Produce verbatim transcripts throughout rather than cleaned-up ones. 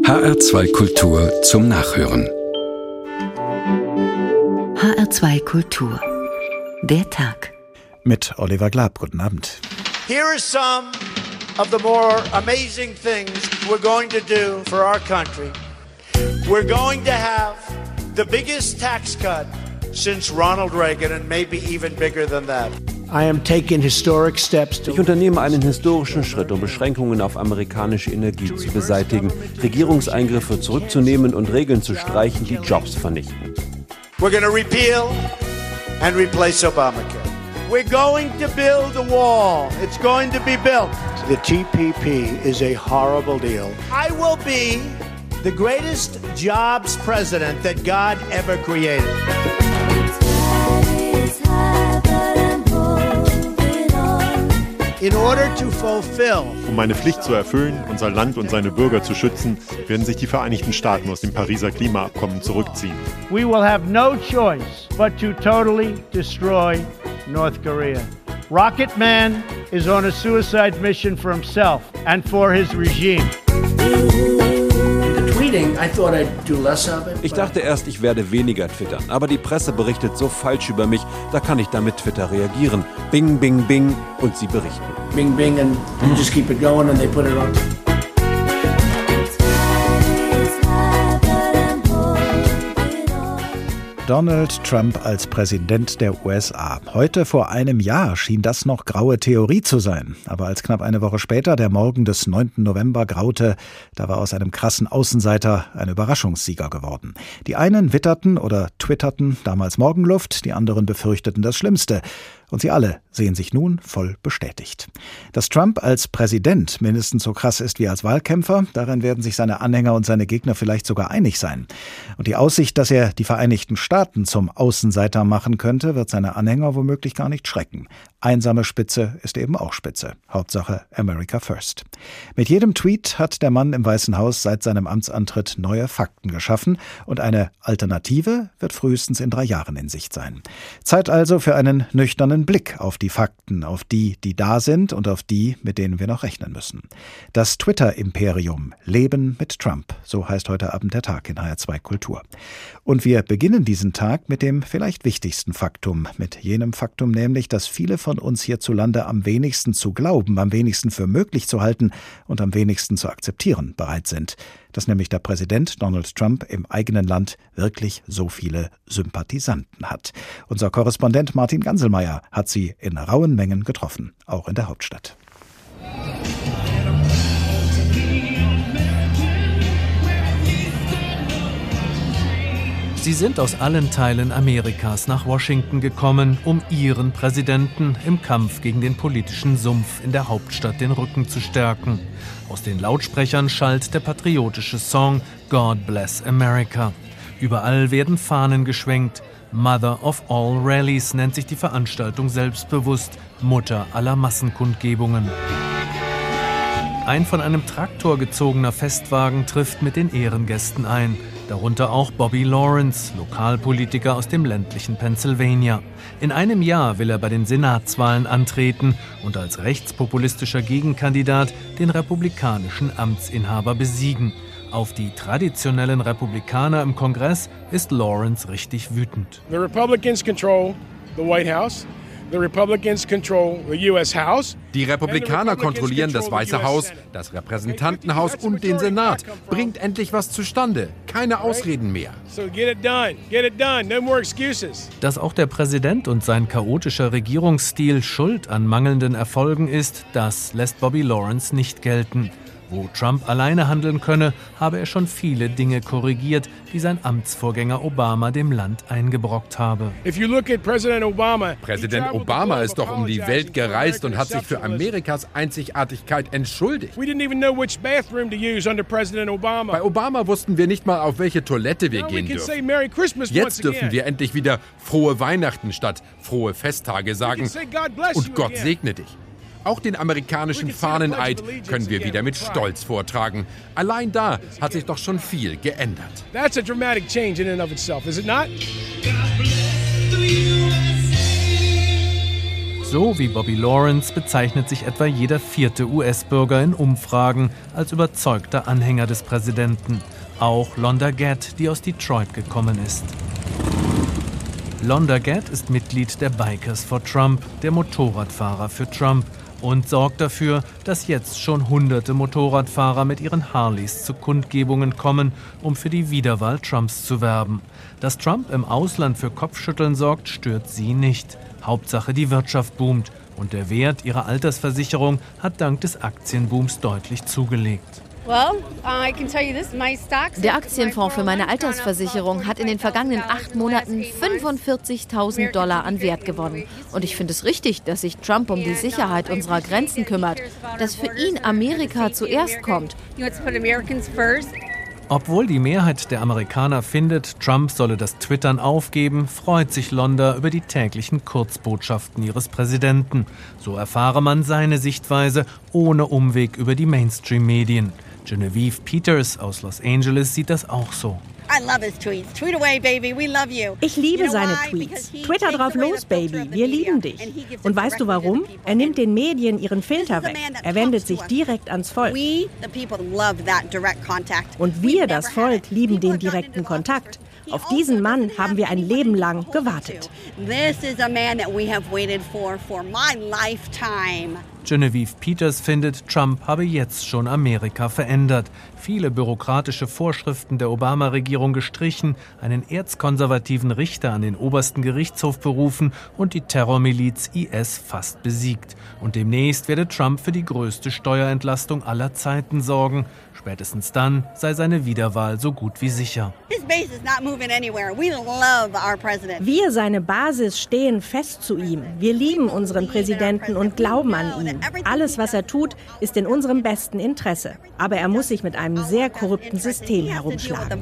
H R zwei Kultur zum Nachhören. H R zwei Kultur. Der Tag. Mit Oliver Glab. Guten Abend. Here are some of the more amazing things we're going to do for our country. We're going to have the biggest tax cut since Ronald Reagan and maybe even bigger than that. I am taking historic steps to Ich unternehme einen historischen Schritt, um Beschränkungen auf amerikanische Energie zu beseitigen, Regierungseingriffe zurückzunehmen und Regeln zu streichen, die Jobs vernichten. We're going to repeal and replace Obamacare. We're going to build a wall. It's going to be built. The T P P is a horrible deal. I will be the greatest jobs president that God ever created. In order to fulfill. Um meine Pflicht zu erfüllen, unser Land und seine Bürger zu schützen, werden sich die Vereinigten Staaten aus dem Pariser Klimaabkommen zurückziehen. We will have no choice but to totally destroy North Korea. Rocket Man is on a suicide mission for himself and for his regime. Ich dachte erst, ich werde weniger twittern, aber die Presse berichtet so falsch über mich, da kann ich damit Twitter reagieren. Bing, bing, bing und sie berichten. Bing, bing, and you just keep it going and they put it on. Donald Trump als Präsident der U S A. Heute vor einem Jahr schien das noch graue Theorie zu sein. Aber als knapp eine Woche später der Morgen des neunten November graute, da war aus einem krassen Außenseiter ein Überraschungssieger geworden. Die einen witterten oder twitterten damals Morgenluft, die anderen befürchteten das Schlimmste. Und sie alle sehen sich nun voll bestätigt. Dass Trump als Präsident mindestens so krass ist wie als Wahlkämpfer, darin werden sich seine Anhänger und seine Gegner vielleicht sogar einig sein. Und die Aussicht, dass er die Vereinigten Staaten zum Außenseiter machen könnte, wird seine Anhänger womöglich gar nicht schrecken. Einsame Spitze ist eben auch Spitze. Hauptsache America First. Mit jedem Tweet hat der Mann im Weißen Haus seit seinem Amtsantritt neue Fakten geschaffen und eine Alternative wird frühestens in drei Jahren in Sicht sein. Zeit also für einen nüchternen Blick auf die Fakten, auf die, die da sind und auf die, mit denen wir noch rechnen müssen. Das Twitter-Imperium Leben mit Trump, so heißt heute Abend der Tag in H R zwei Kultur. Und wir beginnen diesen Tag mit dem vielleicht wichtigsten Faktum, mit jenem Faktum nämlich, dass viele von uns hierzulande am wenigsten zu glauben, am wenigsten für möglich zu halten und am wenigsten zu akzeptieren bereit sind, dass nämlich der Präsident Donald Trump im eigenen Land wirklich so viele Sympathisanten hat. Unser Korrespondent Martin Ganselmeier hat sie in rauen Mengen getroffen, auch in der Hauptstadt. Sie sind aus allen Teilen Amerikas nach Washington gekommen, um ihren Präsidenten im Kampf gegen den politischen Sumpf in der Hauptstadt den Rücken zu stärken. Aus den Lautsprechern schallt der patriotische Song God Bless America. Überall werden Fahnen geschwenkt. Mother of All Rallies nennt sich die Veranstaltung selbstbewusst, Mutter aller Massenkundgebungen. Ein von einem Traktor gezogener Festwagen trifft mit den Ehrengästen ein. Darunter auch Bobby Lawrence, Lokalpolitiker aus dem ländlichen Pennsylvania. In einem Jahr will er bei den Senatswahlen antreten und als rechtspopulistischer Gegenkandidat den republikanischen Amtsinhaber besiegen. Auf die traditionellen Republikaner im Kongress ist Lawrence richtig wütend. The Republicans control the White House. The Republicans control the U S House. Die Republikaner kontrollieren das Weiße Haus, das Repräsentantenhaus und den Senat. Bringt endlich was zustande. Keine Ausreden mehr. Dass auch der Präsident und sein chaotischer Regierungsstil schuld an mangelnden Erfolgen ist, das lässt Bobby Lawrence nicht gelten. Wo Trump alleine handeln könne, habe er schon viele Dinge korrigiert, die sein Amtsvorgänger Obama dem Land eingebrockt habe. Präsident Obama ist doch um die Welt gereist und hat sich für Amerikas Einzigartigkeit entschuldigt. Bei Obama wussten wir nicht mal, auf welche Toilette wir gehen dürfen. Jetzt dürfen wir endlich wieder frohe Weihnachten statt frohe Festtage sagen und Gott segne dich. Auch den amerikanischen Fahneneid können wir wieder mit Stolz vortragen. Allein da hat sich doch schon viel geändert. That's a dramatic change in and of itself, is it not? So wie Bobby Lawrence bezeichnet sich etwa jeder vierte U S-Bürger in Umfragen als überzeugter Anhänger des Präsidenten. Auch Londa Gadd, die aus Detroit gekommen ist. Londa Gadd ist Mitglied der Bikers for Trump, der Motorradfahrer für Trump, und sorgt dafür, dass jetzt schon hunderte Motorradfahrer mit ihren Harleys zu Kundgebungen kommen, um für die Wiederwahl Trumps zu werben. Dass Trump im Ausland für Kopfschütteln sorgt, stört sie nicht. Hauptsache, die Wirtschaft boomt und der Wert ihrer Altersversicherung hat dank des Aktienbooms deutlich zugelegt. Der Aktienfonds für meine Altersversicherung hat in den vergangenen acht Monaten fünfundvierzigtausend Dollar an Wert gewonnen. Und ich finde es richtig, dass sich Trump um die Sicherheit unserer Grenzen kümmert, dass für ihn Amerika zuerst kommt. Obwohl die Mehrheit der Amerikaner findet, Trump solle das Twittern aufgeben, freut sich Londa über die täglichen Kurzbotschaften ihres Präsidenten. So erfahre man seine Sichtweise ohne Umweg über die Mainstream-Medien. Genevieve Peters aus Los Angeles sieht das auch so. Ich liebe seine Tweets. Twitter drauf los, Baby. Wir lieben dich. Und weißt du warum? Er nimmt den Medien ihren Filter weg. Er wendet sich direkt ans Volk. Und wir, das Volk, lieben den direkten Kontakt. Auf diesen Mann haben wir ein Leben lang gewartet. Genevieve Peters findet, Trump habe jetzt schon Amerika verändert. Viele bürokratische Vorschriften der Obama-Regierung gestrichen, einen erzkonservativen Richter an den obersten Gerichtshof berufen und die Terrormiliz I S fast besiegt. Und demnächst werde Trump für die größte Steuerentlastung aller Zeiten sorgen. Spätestens dann sei seine Wiederwahl so gut wie sicher. Wir, seine Basis, stehen fest zu ihm. Wir lieben unseren Präsidenten und glauben an ihn. Alles, was er tut, ist in unserem besten Interesse. Aber er muss sich mit einem sehr korrupten System herumschlagen.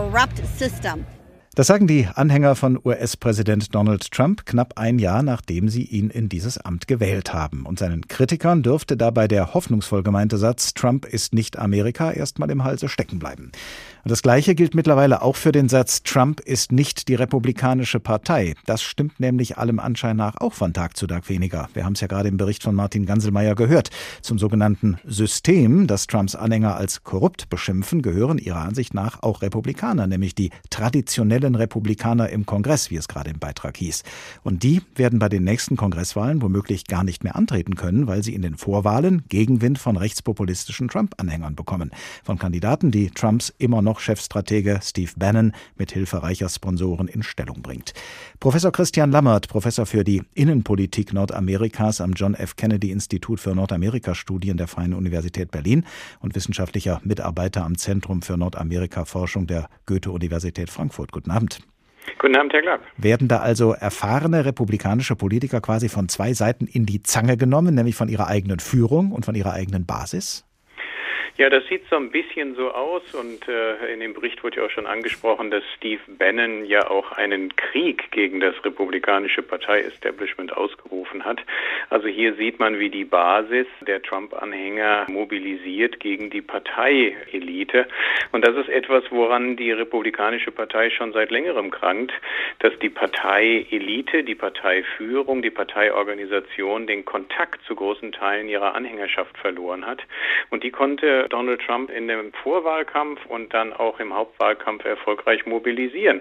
Das sagen die Anhänger von U S-Präsident Donald Trump knapp ein Jahr, nachdem sie ihn in dieses Amt gewählt haben. Und seinen Kritikern dürfte dabei der hoffnungsvoll gemeinte Satz, Trump ist nicht Amerika, erstmal im Halse stecken bleiben. Und das Gleiche gilt mittlerweile auch für den Satz, Trump ist nicht die Republikanische Partei. Das stimmt nämlich allem Anschein nach auch von Tag zu Tag weniger. Wir haben es ja gerade im Bericht von Martin Ganselmeier gehört. Zum sogenannten System, das Trumps Anhänger als korrupt beschimpfen, gehören ihrer Ansicht nach auch Republikaner, nämlich die traditionellen Republikaner im Kongress, wie es gerade im Beitrag hieß. Und die werden bei den nächsten Kongresswahlen womöglich gar nicht mehr antreten können, weil sie in den Vorwahlen Gegenwind von rechtspopulistischen Trump-Anhängern bekommen. Von Kandidaten, die Trumps immer noch Chefstratege Steve Bannon mit Hilfe reicher Sponsoren in Stellung bringt. Professor Christian Lammert, Professor für die Innenpolitik Nordamerikas am John F. Kennedy Institut für Nordamerika-Studien der Freien Universität Berlin und wissenschaftlicher Mitarbeiter am Zentrum für Nordamerika-Forschung der Goethe-Universität Frankfurt. Guten Abend. Guten Abend, Herr Glapp. Werden da also erfahrene republikanische Politiker quasi von zwei Seiten in die Zange genommen, nämlich von ihrer eigenen Führung und von ihrer eigenen Basis? Ja, das sieht so ein bisschen so aus und äh, in dem Bericht wurde ja auch schon angesprochen, dass Steve Bannon ja auch einen Krieg gegen das republikanische Partei-Establishment ausgerufen hat. Also hier sieht man, wie die Basis der Trump-Anhänger mobilisiert gegen die Parteielite. Und das ist etwas, woran die republikanische Partei schon seit längerem krankt, dass die Parteielite, die Parteiführung, die Parteiorganisation den Kontakt zu großen Teilen ihrer Anhängerschaft verloren hat. Und die konnte Donald Trump in dem Vorwahlkampf und dann auch im Hauptwahlkampf erfolgreich mobilisieren.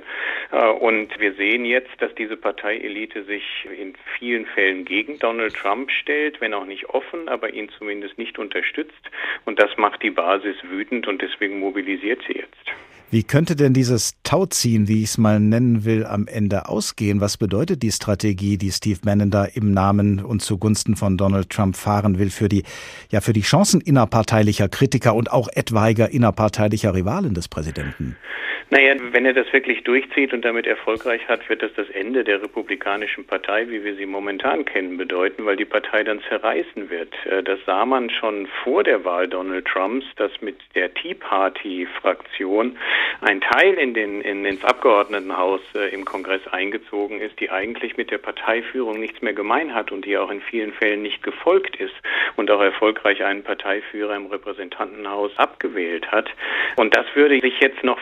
Und wir sehen jetzt, dass diese Parteielite sich in vielen Fällen gegen Donald Trump stellt, wenn auch nicht offen, aber ihn zumindest nicht unterstützt. Und das macht die Basis wütend und deswegen mobilisiert sie jetzt. Wie könnte denn dieses Tauziehen, wie ich es mal nennen will, am Ende ausgehen? Was bedeutet die Strategie, die Steve Bannon da im Namen und zugunsten von Donald Trump fahren will für die, ja, für die Chancen innerparteilicher Kritiker und auch etwaiger innerparteilicher Rivalen des Präsidenten? Naja, wenn er das wirklich durchzieht und damit erfolgreich hat, wird das das Ende der Republikanischen Partei, wie wir sie momentan kennen, bedeuten, weil die Partei dann zerreißen wird. Das sah man schon vor der Wahl Donald Trumps, dass mit der Tea Party-Fraktion ein Teil in den, in, ins Abgeordnetenhaus äh, im Kongress eingezogen ist, die eigentlich mit der Parteiführung nichts mehr gemein hat und die auch in vielen Fällen nicht gefolgt ist und auch erfolgreich einen Parteiführer im Repräsentantenhaus abgewählt hat. Und das würde sich jetzt noch verschärfen,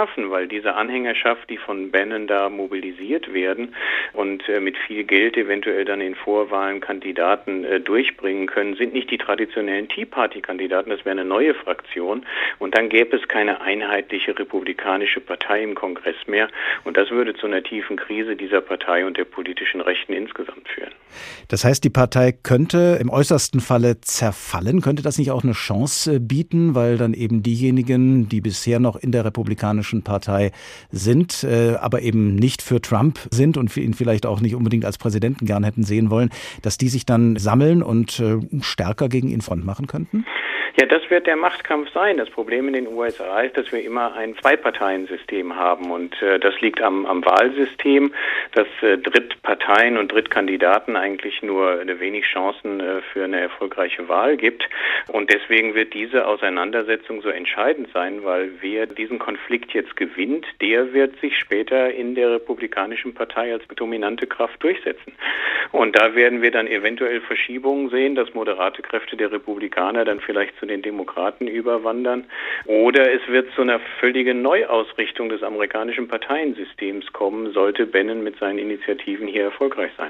schaffen, weil diese Anhängerschaft, die von Bannon da mobilisiert werden und äh, mit viel Geld eventuell dann in Vorwahlen Kandidaten äh, durchbringen können, sind nicht die traditionellen Tea Party-Kandidaten, das wäre eine neue Fraktion und dann gäbe es keine einheitliche republikanische Partei im Kongress mehr und das würde zu einer tiefen Krise dieser Partei und der politischen Rechten insgesamt führen. Das heißt, die Partei könnte im äußersten Falle zerfallen. Könnte das nicht auch eine Chance bieten, weil dann eben diejenigen, die bisher noch in der Republikanischen Partei sind, aber eben nicht für Trump sind und ihn vielleicht auch nicht unbedingt als Präsidenten gern hätten sehen wollen, dass die sich dann sammeln und stärker gegen ihn Front machen könnten? Ja, das wird der Machtkampf sein. Das Problem in den U S A ist, dass wir immer ein Zwei-Parteien-System haben und äh, das liegt am, am Wahlsystem, dass äh, Drittparteien und Drittkandidaten eigentlich nur eine wenig Chancen äh, für eine erfolgreiche Wahl gibt und deswegen wird diese Auseinandersetzung so entscheidend sein, weil wer diesen Konflikt jetzt gewinnt, der wird sich später in der Republikanischen Partei als dominante Kraft durchsetzen. Und da werden wir dann eventuell Verschiebungen sehen, dass moderate Kräfte der Republikaner dann vielleicht zu den Demokraten überwandern. Oder es wird zu einer völligen Neuausrichtung des amerikanischen Parteiensystems kommen, sollte Bannon mit seinen Initiativen hier erfolgreich sein.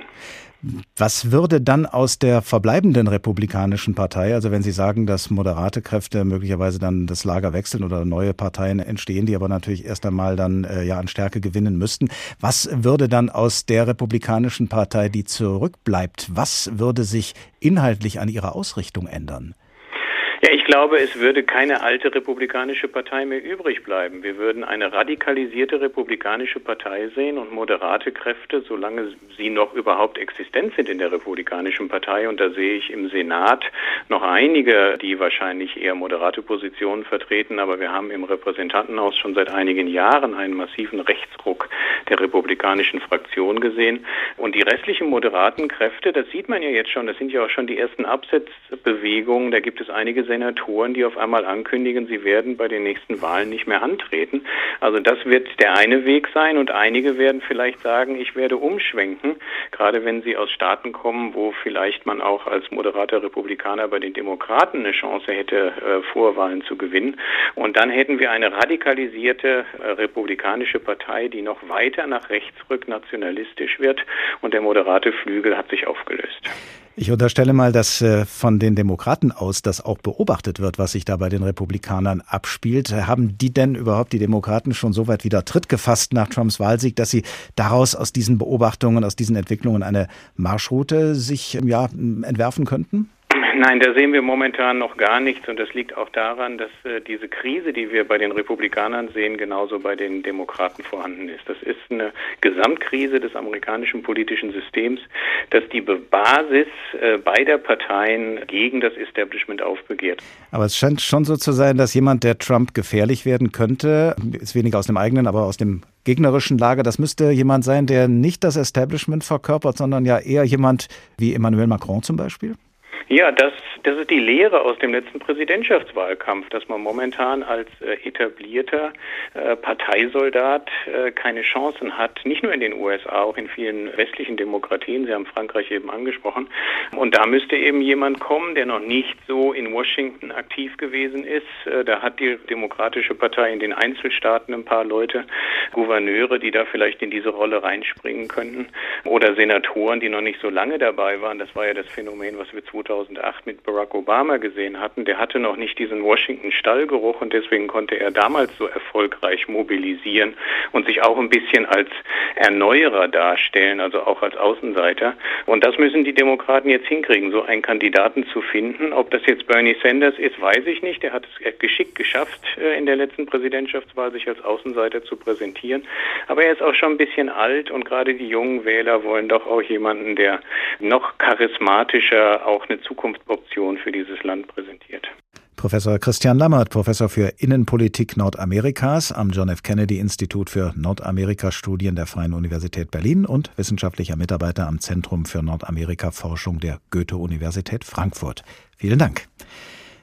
Was würde dann aus der verbleibenden Republikanischen Partei, also wenn Sie sagen, dass moderate Kräfte möglicherweise dann das Lager wechseln oder neue Parteien entstehen, die aber natürlich erst einmal dann äh, ja an Stärke gewinnen müssten, was würde dann aus der Republikanischen Partei, die zurückbleibt, was würde sich inhaltlich an ihrer Ausrichtung ändern? Ja, ich glaube, es würde keine alte republikanische Partei mehr übrig bleiben. Wir würden eine radikalisierte republikanische Partei sehen und moderate Kräfte, solange sie noch überhaupt existent sind in der republikanischen Partei. Und da sehe ich im Senat noch einige, die wahrscheinlich eher moderate Positionen vertreten. Aber wir haben im Repräsentantenhaus schon seit einigen Jahren einen massiven Rechtsruck der republikanischen Fraktion gesehen. Und die restlichen moderaten Kräfte, das sieht man ja jetzt schon, das sind ja auch schon die ersten Absetzbewegungen. Da gibt es einige Senatoren, die auf einmal ankündigen, sie werden bei den nächsten Wahlen nicht mehr antreten. Also das wird der eine Weg sein und einige werden vielleicht sagen, ich werde umschwenken, gerade wenn sie aus Staaten kommen, wo vielleicht man auch als moderater Republikaner bei den Demokraten eine Chance hätte, äh, Vorwahlen zu gewinnen. Und dann hätten wir eine radikalisierte äh, republikanische Partei, die noch weiter nach rechts rückt, nationalistisch wird und der moderate Flügel hat sich aufgelöst. Ich unterstelle mal, dass äh, von den Demokraten aus das auch beobachtet wird, was sich da bei den Republikanern abspielt. Haben die denn überhaupt, die Demokraten, schon so weit wieder Tritt gefasst nach Trumps Wahlsieg, dass sie daraus aus diesen Beobachtungen, aus diesen Entwicklungen eine Marschroute sich ja, entwerfen könnten? Nein, da sehen wir momentan noch gar nichts und das liegt auch daran, dass äh, diese Krise, die wir bei den Republikanern sehen, genauso bei den Demokraten vorhanden ist. Das ist eine Gesamtkrise des amerikanischen politischen Systems, dass die Basis äh, beider Parteien gegen das Establishment aufbegehrt. Aber es scheint schon so zu sein, dass jemand, der Trump gefährlich werden könnte, ist weniger aus dem eigenen, aber aus dem gegnerischen Lager, das müsste jemand sein, der nicht das Establishment verkörpert, sondern ja eher jemand wie Emmanuel Macron zum Beispiel? Ja, das, das ist die Lehre aus dem letzten Präsidentschaftswahlkampf, dass man momentan als äh, etablierter äh, Parteisoldat äh, keine Chancen hat, nicht nur in den U S A, auch in vielen westlichen Demokratien, Sie haben Frankreich eben angesprochen. Und da müsste eben jemand kommen, der noch nicht so in Washington aktiv gewesen ist. Äh, da hat die Demokratische Partei in den Einzelstaaten ein paar Leute, Gouverneure, die da vielleicht in diese Rolle reinspringen könnten. Oder Senatoren, die noch nicht so lange dabei waren. Das war ja das Phänomen, was wir zweitausendacht mit Barack Obama gesehen hatten. Der hatte noch nicht diesen Washington-Stallgeruch und deswegen konnte er damals so erfolgreich mobilisieren und sich auch ein bisschen als Erneuerer darstellen, also auch als Außenseiter. Und das müssen die Demokraten jetzt hinkriegen, so einen Kandidaten zu finden. Ob das jetzt Bernie Sanders ist, weiß ich nicht. Er hat es geschickt geschafft, in der letzten Präsidentschaftswahl sich als Außenseiter zu präsentieren. Aber er ist auch schon ein bisschen alt und gerade die jungen Wähler wollen doch auch jemanden, der noch charismatischer auch eine Zukunftsoption für dieses Land präsentiert. Professor Christian Lammert, Professor für Innenpolitik Nordamerikas am John F. Kennedy Institut für Nordamerika-Studien der Freien Universität Berlin und wissenschaftlicher Mitarbeiter am Zentrum für Nordamerika-Forschung der Goethe-Universität Frankfurt. Vielen Dank.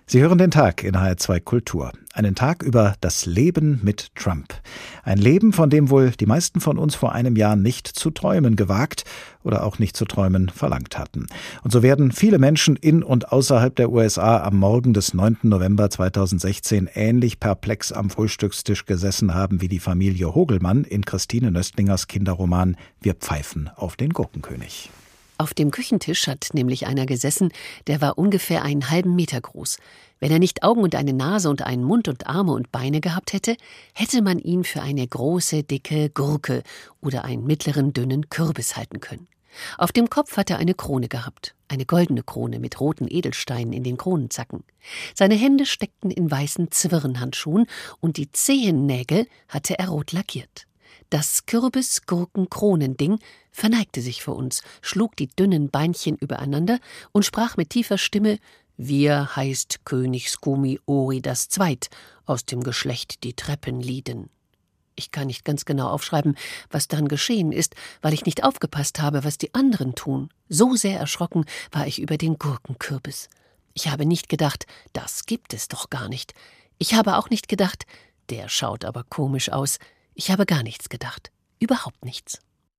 Sie hören den Tag in H R zwei Kultur. Einen Tag über das Leben mit Trump. Ein Leben, von dem wohl die meisten von uns vor einem Jahr nicht zu träumen gewagt oder auch nicht zu träumen verlangt hatten. Und so werden viele Menschen in und außerhalb der U S A am Morgen des neunten November zweitausendsechzehn ähnlich perplex am Frühstückstisch gesessen haben wie die Familie Hogelmann in Christine Nöstlingers Kinderroman Wir pfeifen auf den Gurkenkönig. Auf dem Küchentisch hat nämlich einer gesessen, der war ungefähr einen halben Meter groß. Wenn er nicht Augen und eine Nase und einen Mund und Arme und Beine gehabt hätte, hätte man ihn für eine große, dicke Gurke oder einen mittleren, dünnen Kürbis halten können. Auf dem Kopf hat er eine Krone gehabt, eine goldene Krone mit roten Edelsteinen in den Kronenzacken. Seine Hände steckten in weißen Zwirnhandschuhen und die Zehennägel hatte er rot lackiert. Das Kürbis-Gurken-Kronending verneigte sich vor uns, schlug die dünnen Beinchen übereinander und sprach mit tiefer Stimme: Wir heißt König Skumi Ori das Zweit, aus dem Geschlecht die Treppen lieden. Ich kann nicht ganz genau aufschreiben, was dann geschehen ist, weil ich nicht aufgepasst habe, was die anderen tun. So sehr erschrocken war ich über den Gurkenkürbis. Ich habe nicht gedacht, das gibt es doch gar nicht. Ich habe auch nicht gedacht, der schaut aber komisch aus. Ich habe gar nichts gedacht. Überhaupt nichts.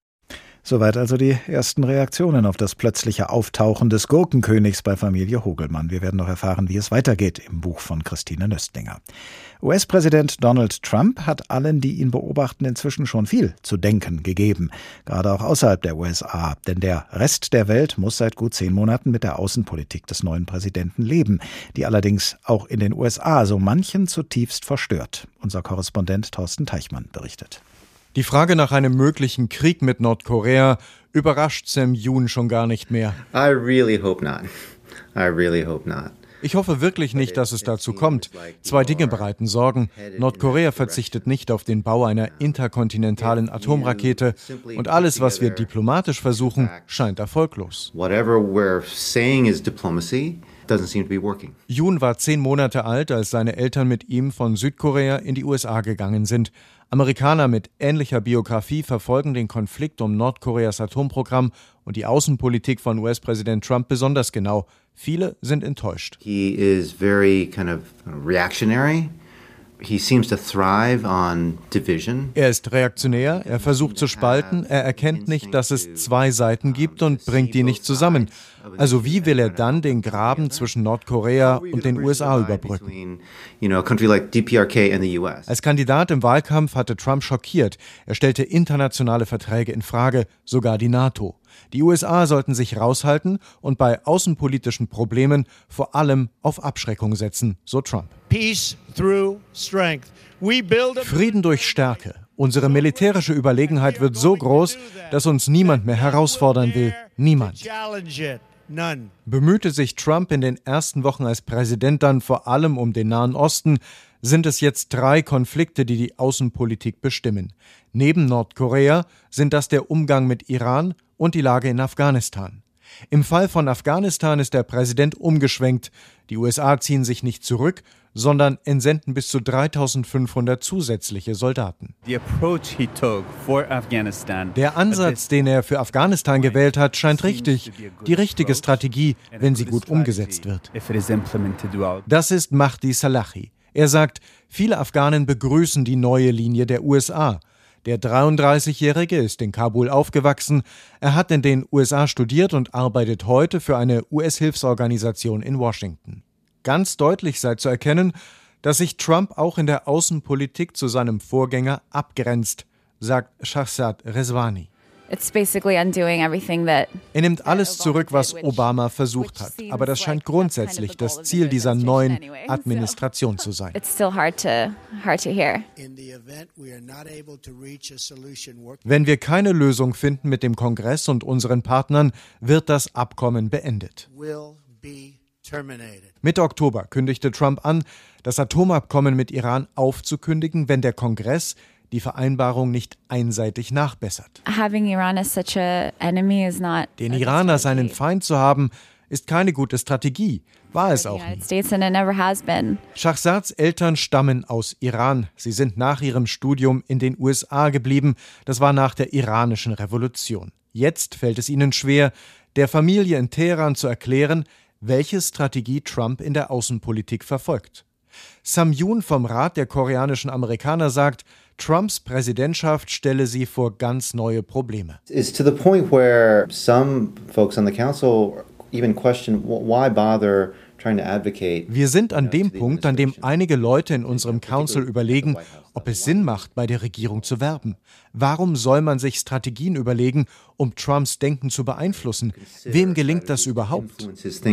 Soweit also die ersten Reaktionen auf das plötzliche Auftauchen des Gurkenkönigs bei Familie Hogelmann. Wir werden noch erfahren, wie es weitergeht im Buch von Christine Nöstlinger. U S-Präsident Donald Trump hat allen, die ihn beobachten, inzwischen schon viel zu denken gegeben. Gerade auch außerhalb der U S A. Denn der Rest der Welt muss seit gut zehn Monaten mit der Außenpolitik des neuen Präsidenten leben, die allerdings auch in den U S A so manchen zutiefst verstört. Unser Korrespondent Thorsten Teichmann berichtet. Die Frage nach einem möglichen Krieg mit Nordkorea überrascht Sam Yoon schon gar nicht mehr. I really hope not. I really hope not. Ich hoffe wirklich nicht, dass es dazu kommt. Zwei Dinge bereiten Sorgen. Nordkorea verzichtet nicht auf den Bau einer interkontinentalen Atomrakete und alles, was wir diplomatisch versuchen, scheint erfolglos. Whatever we're saying is diplomacy. Doesn't seem to be working. Yoon war zehn Monate alt, als seine Eltern mit ihm von Südkorea in die U S A gegangen sind. Amerikaner mit ähnlicher Biografie verfolgen den Konflikt um Nordkoreas Atomprogramm und die Außenpolitik von U S-Präsident Trump besonders genau. Viele sind enttäuscht. He is very kind of reactionary. He seems to thrive on division. Er ist reaktionär, er versucht zu spalten, er erkennt nicht, dass es zwei Seiten gibt und bringt die nicht zusammen. Also wie will er dann den Graben zwischen Nordkorea und den U S A überbrücken? Als Kandidat im Wahlkampf hatte Trump schockiert. Er stellte internationale Verträge in Frage, sogar die NATO. Die U S A sollten sich raushalten und bei außenpolitischen Problemen vor allem auf Abschreckung setzen, so Trump. Peace through strength. We build a Frieden durch Stärke. Unsere militärische Überlegenheit wird so groß, dass uns niemand mehr herausfordern will. Niemand. Bemühte sich Trump in den ersten Wochen als Präsident dann vor allem um den Nahen Osten, sind es jetzt drei Konflikte, die die Außenpolitik bestimmen. Neben Nordkorea sind das der Umgang mit Iran und die Lage in Afghanistan. Im Fall von Afghanistan ist der Präsident umgeschwenkt. Die U S A ziehen sich nicht zurück, sondern entsenden bis zu dreitausendfünfhundert zusätzliche Soldaten. Der Ansatz, den er für Afghanistan gewählt hat, scheint richtig. Die richtige Strategie, wenn sie gut umgesetzt wird. Das ist Mahdi Salahi. Er sagt, viele Afghanen begrüßen die neue Linie der U S A. Der dreiunddreißigjährige ist in Kabul aufgewachsen. Er hat in den U S A studiert und arbeitet heute für eine U S-Hilfsorganisation in Washington. Ganz deutlich sei zu erkennen, dass sich Trump auch in der Außenpolitik zu seinem Vorgänger abgrenzt, sagt Shahzad Rezvani. It's basically undoing everything that Er nimmt alles zurück, was Obama versucht hat. Aber das scheint grundsätzlich das Ziel dieser neuen Administration zu sein. it's still hard to hard to hear. Wenn wir keine Lösung finden mit dem Kongress und unseren Partnern, wird das Abkommen beendet. Mitte Oktober kündigte Trump an, das Atomabkommen mit Iran aufzukündigen, wenn der Kongress die Vereinbarung nicht einseitig nachbessert. Having Iran as such a enemy is not Den Iran als einen Feind zu haben, ist keine gute Strategie. War es auch nie. States and it never has been. Shahzads Eltern stammen aus Iran. Sie sind nach ihrem Studium in den U S A geblieben. Das war nach der iranischen Revolution. Jetzt fällt es ihnen schwer, der Familie in Teheran zu erklären, welche Strategie Trump in der Außenpolitik verfolgt. Sam Yoon vom Rat der koreanischen Amerikaner sagt, Trumps Präsidentschaft stelle sie vor ganz neue Probleme. It's to the point where some folks on the council even question why bother. Wir sind an dem Punkt, an dem einige Leute in unserem Council überlegen, ob es Sinn macht, bei der Regierung zu werben. Warum soll man sich Strategien überlegen, um Trumps Denken zu beeinflussen? Wem gelingt das überhaupt?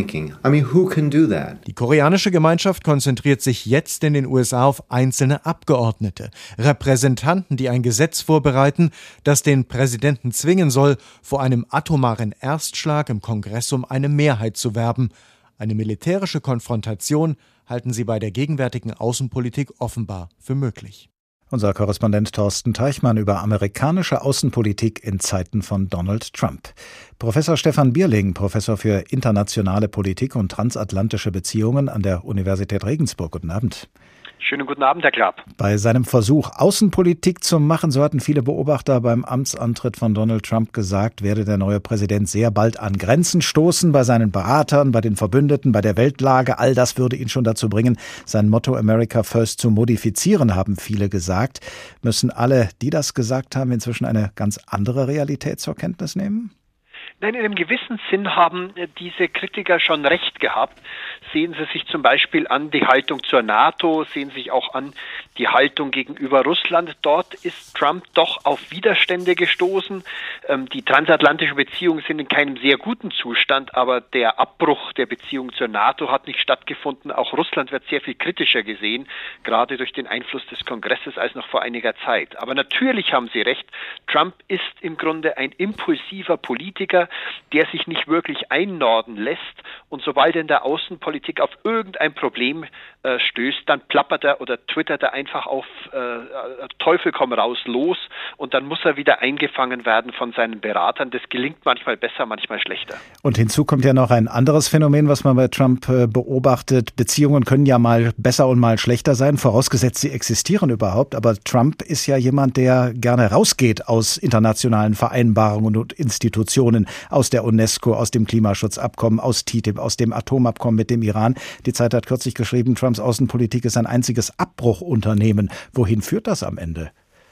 Die koreanische Gemeinschaft konzentriert sich jetzt in den U S A auf einzelne Abgeordnete, Repräsentanten, die ein Gesetz vorbereiten, das den Präsidenten zwingen soll, vor einem atomaren Erstschlag im Kongress um eine Mehrheit zu werben. Eine militärische Konfrontation halten sie bei der gegenwärtigen Außenpolitik offenbar für möglich. Unser Korrespondent Thorsten Teichmann über amerikanische Außenpolitik in Zeiten von Donald Trump. Professor Stefan Bierling, Professor für internationale Politik und transatlantische Beziehungen an der Universität Regensburg. Guten Abend. Schönen guten Abend, Herr Klapp. Bei seinem Versuch, Außenpolitik zu machen, so hatten viele Beobachter beim Amtsantritt von Donald Trump gesagt, werde der neue Präsident sehr bald an Grenzen stoßen, bei seinen Beratern, bei den Verbündeten, bei der Weltlage. All das würde ihn schon dazu bringen, sein Motto America First zu modifizieren, haben viele gesagt. Müssen alle, die das gesagt haben, inzwischen eine ganz andere Realität zur Kenntnis nehmen? Nein, in einem gewissen Sinn haben diese Kritiker schon recht gehabt. Sehen Sie sich zum Beispiel an die Haltung zur NATO, sehen Sie sich auch an die Haltung gegenüber Russland. Dort ist Trump doch auf Widerstände gestoßen. Ähm, die transatlantischen Beziehungen sind in keinem sehr guten Zustand, aber der Abbruch der Beziehung zur NATO hat nicht stattgefunden. Auch Russland wird sehr viel kritischer gesehen, gerade durch den Einfluss des Kongresses als noch vor einiger Zeit. Aber natürlich haben Sie recht, Trump ist im Grunde ein impulsiver Politiker, der sich nicht wirklich einnorden lässt, und sobald er in der Außenpolitik auf irgendein Problem äh, stößt, dann plappert er oder twittert er einfach auf äh, Teufel komm raus los, und dann muss er wieder eingefangen werden von seinen Beratern. Das gelingt manchmal besser, manchmal schlechter. Und hinzu kommt ja noch ein anderes Phänomen, was man bei Trump äh, beobachtet. Beziehungen können ja mal besser und mal schlechter sein, vorausgesetzt sie existieren überhaupt. Aber Trump ist ja jemand, der gerne rausgeht aus internationalen Vereinbarungen und Institutionen, aus der UNESCO, aus dem Klimaschutzabkommen, aus T T I P, aus dem Atomabkommen mit dem Iran. Die Zeit hat kürzlich geschrieben, Trumps Außenpolitik ist ein einziges Abbruchunternehmen. Wohin führt das am Ende?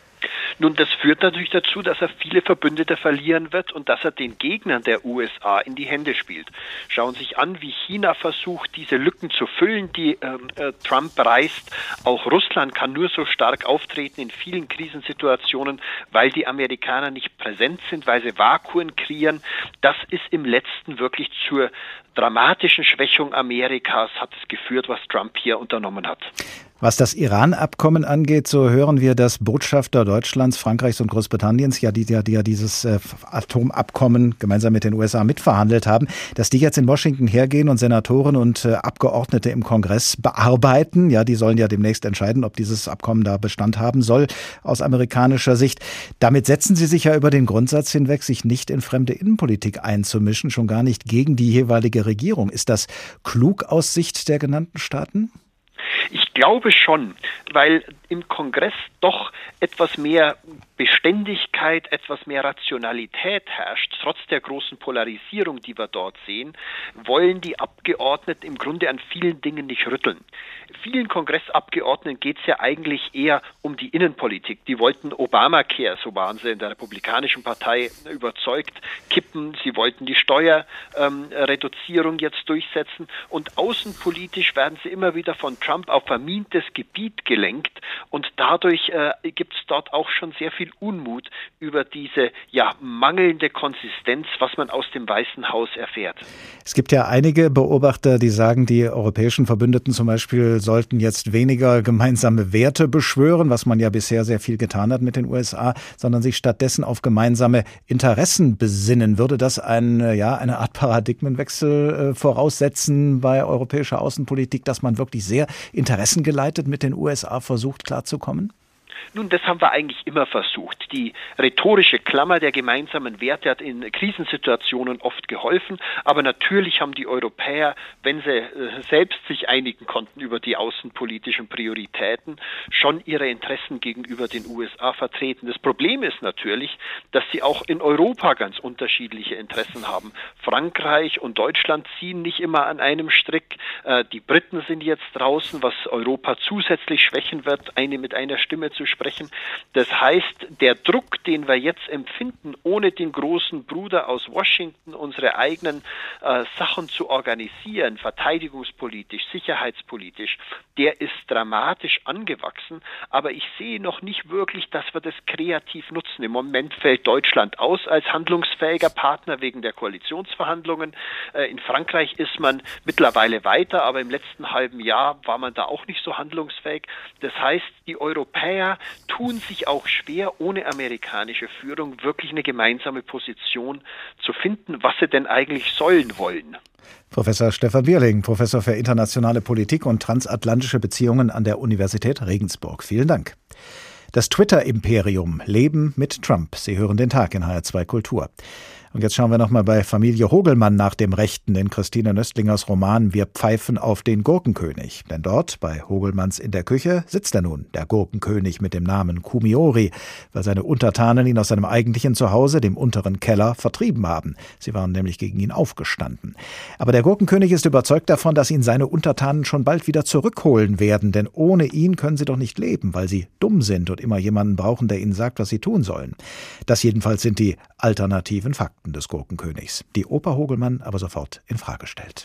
Nun, das führt natürlich dazu, dass er viele Verbündete verlieren wird und dass er den Gegnern der U S A in die Hände spielt. Schauen Sie sich an, wie China versucht, diese Lücken zu füllen, die äh, Trump reißt. Auch Russland kann nur so stark auftreten in vielen Krisensituationen, weil die Amerikaner nicht präsent sind, weil sie Vakuen kreieren. Das ist im Letzten wirklich zur dramatischen Schwächung Amerikas hat es geführt, was Trump hier unternommen hat. Was das Iran-Abkommen angeht, so hören wir, dass Botschafter Deutschlands, Frankreichs und Großbritanniens, ja, die, die ja dieses äh, Atomabkommen gemeinsam mit den U S A mitverhandelt haben, dass die jetzt in Washington hergehen und Senatoren und äh, Abgeordnete im Kongress bearbeiten. Ja, die sollen ja demnächst entscheiden, ob dieses Abkommen da Bestand haben soll, aus amerikanischer Sicht. Damit setzen sie sich ja über den Grundsatz hinweg, sich nicht in fremde Innenpolitik einzumischen, schon gar nicht gegen die jeweilige Regierung. Ist das klug aus Sicht der genannten Staaten? Ich glaube schon, weil im Kongress doch etwas mehr Beständigkeit, etwas mehr Rationalität herrscht. Trotz der großen Polarisierung, die wir dort sehen, wollen die Abgeordneten im Grunde an vielen Dingen nicht rütteln. Vielen Kongressabgeordneten geht es ja eigentlich eher um die Innenpolitik. Die wollten Obamacare, so waren sie in der Republikanischen Partei überzeugt, kippen. Sie wollten die Steuerreduzierung ähm, jetzt durchsetzen. Und außenpolitisch werden sie immer wieder von Trump auf vermintes Gebiet gelenkt. Und dadurch äh, gibt es dort auch schon sehr viel Unmut über diese ja mangelnde Konsistenz, was man aus dem Weißen Haus erfährt. Es gibt ja einige Beobachter, die sagen, die europäischen Verbündeten zum Beispiel sollten jetzt weniger gemeinsame Werte beschwören, was man ja bisher sehr viel getan hat mit den U S A, sondern sich stattdessen auf gemeinsame Interessen besinnen. Würde das ein, ja, eine Art Paradigmenwechsel äh, voraussetzen bei europäischer Außenpolitik, dass man wirklich sehr interessengeleitet mit den U S A versucht klarzukommen? Nun, das haben wir eigentlich immer versucht. Die rhetorische Klammer der gemeinsamen Werte hat in Krisensituationen oft geholfen, aber natürlich haben die Europäer, wenn sie äh, selbst sich einigen konnten über die außenpolitischen Prioritäten, schon ihre Interessen gegenüber den U S A vertreten. Das Problem ist natürlich, dass sie auch in Europa ganz unterschiedliche Interessen haben. Frankreich und Deutschland ziehen nicht immer an einem Strick. Äh, die Briten sind jetzt draußen, was Europa zusätzlich schwächen wird, eine mit einer Stimme zu sprechen. Das heißt, der Druck, den wir jetzt empfinden, ohne den großen Bruder aus Washington unsere eigenen äh, Sachen zu organisieren, verteidigungspolitisch, sicherheitspolitisch, der ist dramatisch angewachsen. Aber ich sehe noch nicht wirklich, dass wir das kreativ nutzen. Im Moment fällt Deutschland aus als handlungsfähiger Partner wegen der Koalitionsverhandlungen. Äh, in Frankreich ist man mittlerweile weiter, aber im letzten halben Jahr war man da auch nicht so handlungsfähig. Das heißt, die Europäer tun sich auch schwer, ohne amerikanische Führung wirklich eine gemeinsame Position zu finden, was sie denn eigentlich sollen wollen. Professor Stefan Bierling, Professor für internationale Politik und transatlantische Beziehungen an der Universität Regensburg. Vielen Dank. Das Twitter-Imperium. Leben mit Trump. Sie hören den Tag in H R zwei Kultur. Und jetzt schauen wir nochmal bei Familie Hogelmann nach dem Rechten in Christine Nöstlingers Roman Wir pfeifen auf den Gurkenkönig. Denn dort, bei Hogelmanns in der Küche, sitzt er nun, der Gurkenkönig mit dem Namen Kumiori, weil seine Untertanen ihn aus seinem eigentlichen Zuhause, dem unteren Keller, vertrieben haben. Sie waren nämlich gegen ihn aufgestanden. Aber der Gurkenkönig ist überzeugt davon, dass ihn seine Untertanen schon bald wieder zurückholen werden, denn ohne ihn können sie doch nicht leben, weil sie dumm sind und immer jemanden brauchen, der ihnen sagt, was sie tun sollen. Das jedenfalls sind die alternativen Fakten des Gurkenkönigs, die Opa Hogelmann aber sofort in Frage stellt.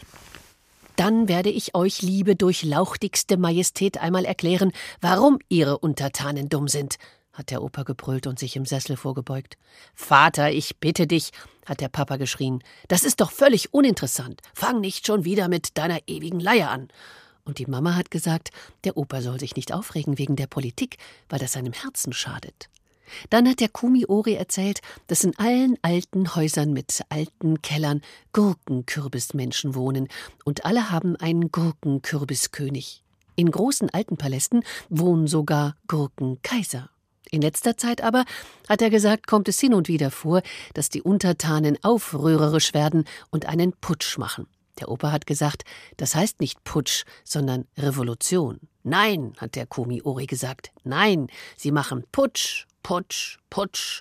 Dann werde ich euch, liebe durchlauchtigste Majestät, einmal erklären, warum ihre Untertanen dumm sind, hat der Opa gebrüllt und sich im Sessel vorgebeugt. Vater, ich bitte dich, hat der Papa geschrien, das ist doch völlig uninteressant. Fang nicht schon wieder mit deiner ewigen Leier an. Und die Mama hat gesagt, der Opa soll sich nicht aufregen wegen der Politik, weil das seinem Herzen schadet. Dann hat der Kumiori erzählt, dass in allen alten Häusern mit alten Kellern Gurkenkürbismenschen wohnen und alle haben einen Gurkenkürbiskönig. In großen alten Palästen wohnen sogar Gurkenkaiser. In letzter Zeit aber, hat er gesagt, kommt es hin und wieder vor, dass die Untertanen aufrührerisch werden und einen Putsch machen. Der Opa hat gesagt, das heißt nicht Putsch, sondern Revolution. Nein, hat der Kumiori gesagt, nein, sie machen Putsch. Putsch, Putsch,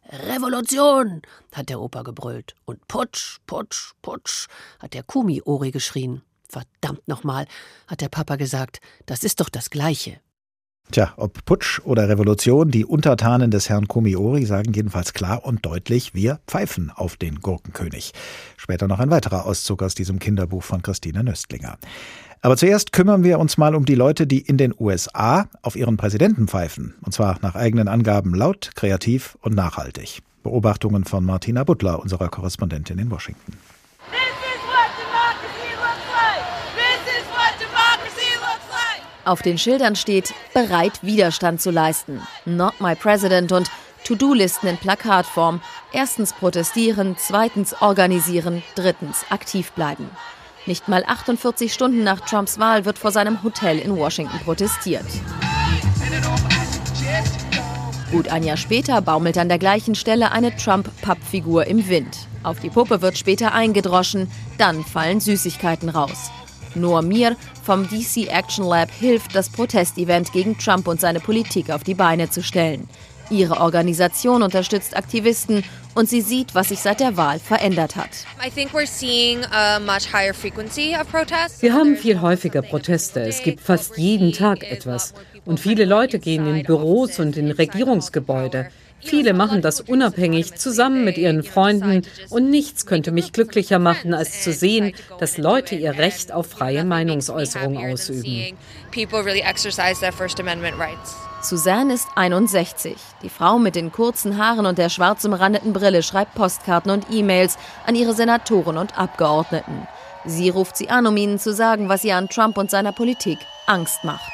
Revolution, hat der Opa gebrüllt. Und Putsch, Putsch, Putsch, hat der Kumiori geschrien. Verdammt nochmal, hat der Papa gesagt, das ist doch das Gleiche. Tja, ob Putsch oder Revolution, die Untertanen des Herrn Kumiori sagen jedenfalls klar und deutlich, wir pfeifen auf den Gurkenkönig. Später noch ein weiterer Auszug aus diesem Kinderbuch von Christine Nöstlinger. Aber zuerst kümmern wir uns mal um die Leute, die in den U S A auf ihren Präsidenten pfeifen. Und zwar nach eigenen Angaben laut, kreativ und nachhaltig. Beobachtungen von Martina Butler, unserer Korrespondentin in Washington. Auf den Schildern steht, bereit Widerstand zu leisten. Not my president und To-Do-Listen in Plakatform. Erstens protestieren, zweitens organisieren, drittens aktiv bleiben. Nicht mal achtundvierzig Stunden nach Trumps Wahl wird vor seinem Hotel in Washington protestiert. Gut ein Jahr später baumelt an der gleichen Stelle eine Trump-Pappfigur im Wind. Auf die Puppe wird später eingedroschen, dann fallen Süßigkeiten raus. Noah Mir vom D C Action Lab hilft, das Protestevent gegen Trump und seine Politik auf die Beine zu stellen. Ihre Organisation unterstützt Aktivisten und sie sieht, was sich seit der Wahl verändert hat. Wir haben viel häufiger Proteste. Es gibt fast jeden Tag etwas. Und viele Leute gehen in Büros und in Regierungsgebäude. Viele machen das unabhängig, zusammen mit ihren Freunden. Und nichts könnte mich glücklicher machen, als zu sehen, dass Leute ihr Recht auf freie Meinungsäußerung ausüben. Suzanne ist einundsechzig. Die Frau mit den kurzen Haaren und der schwarz umrandeten Brille schreibt Postkarten und E-Mails an ihre Senatoren und Abgeordneten. Sie ruft sie an, um ihnen zu sagen, was ihr an Trump und seiner Politik Angst macht.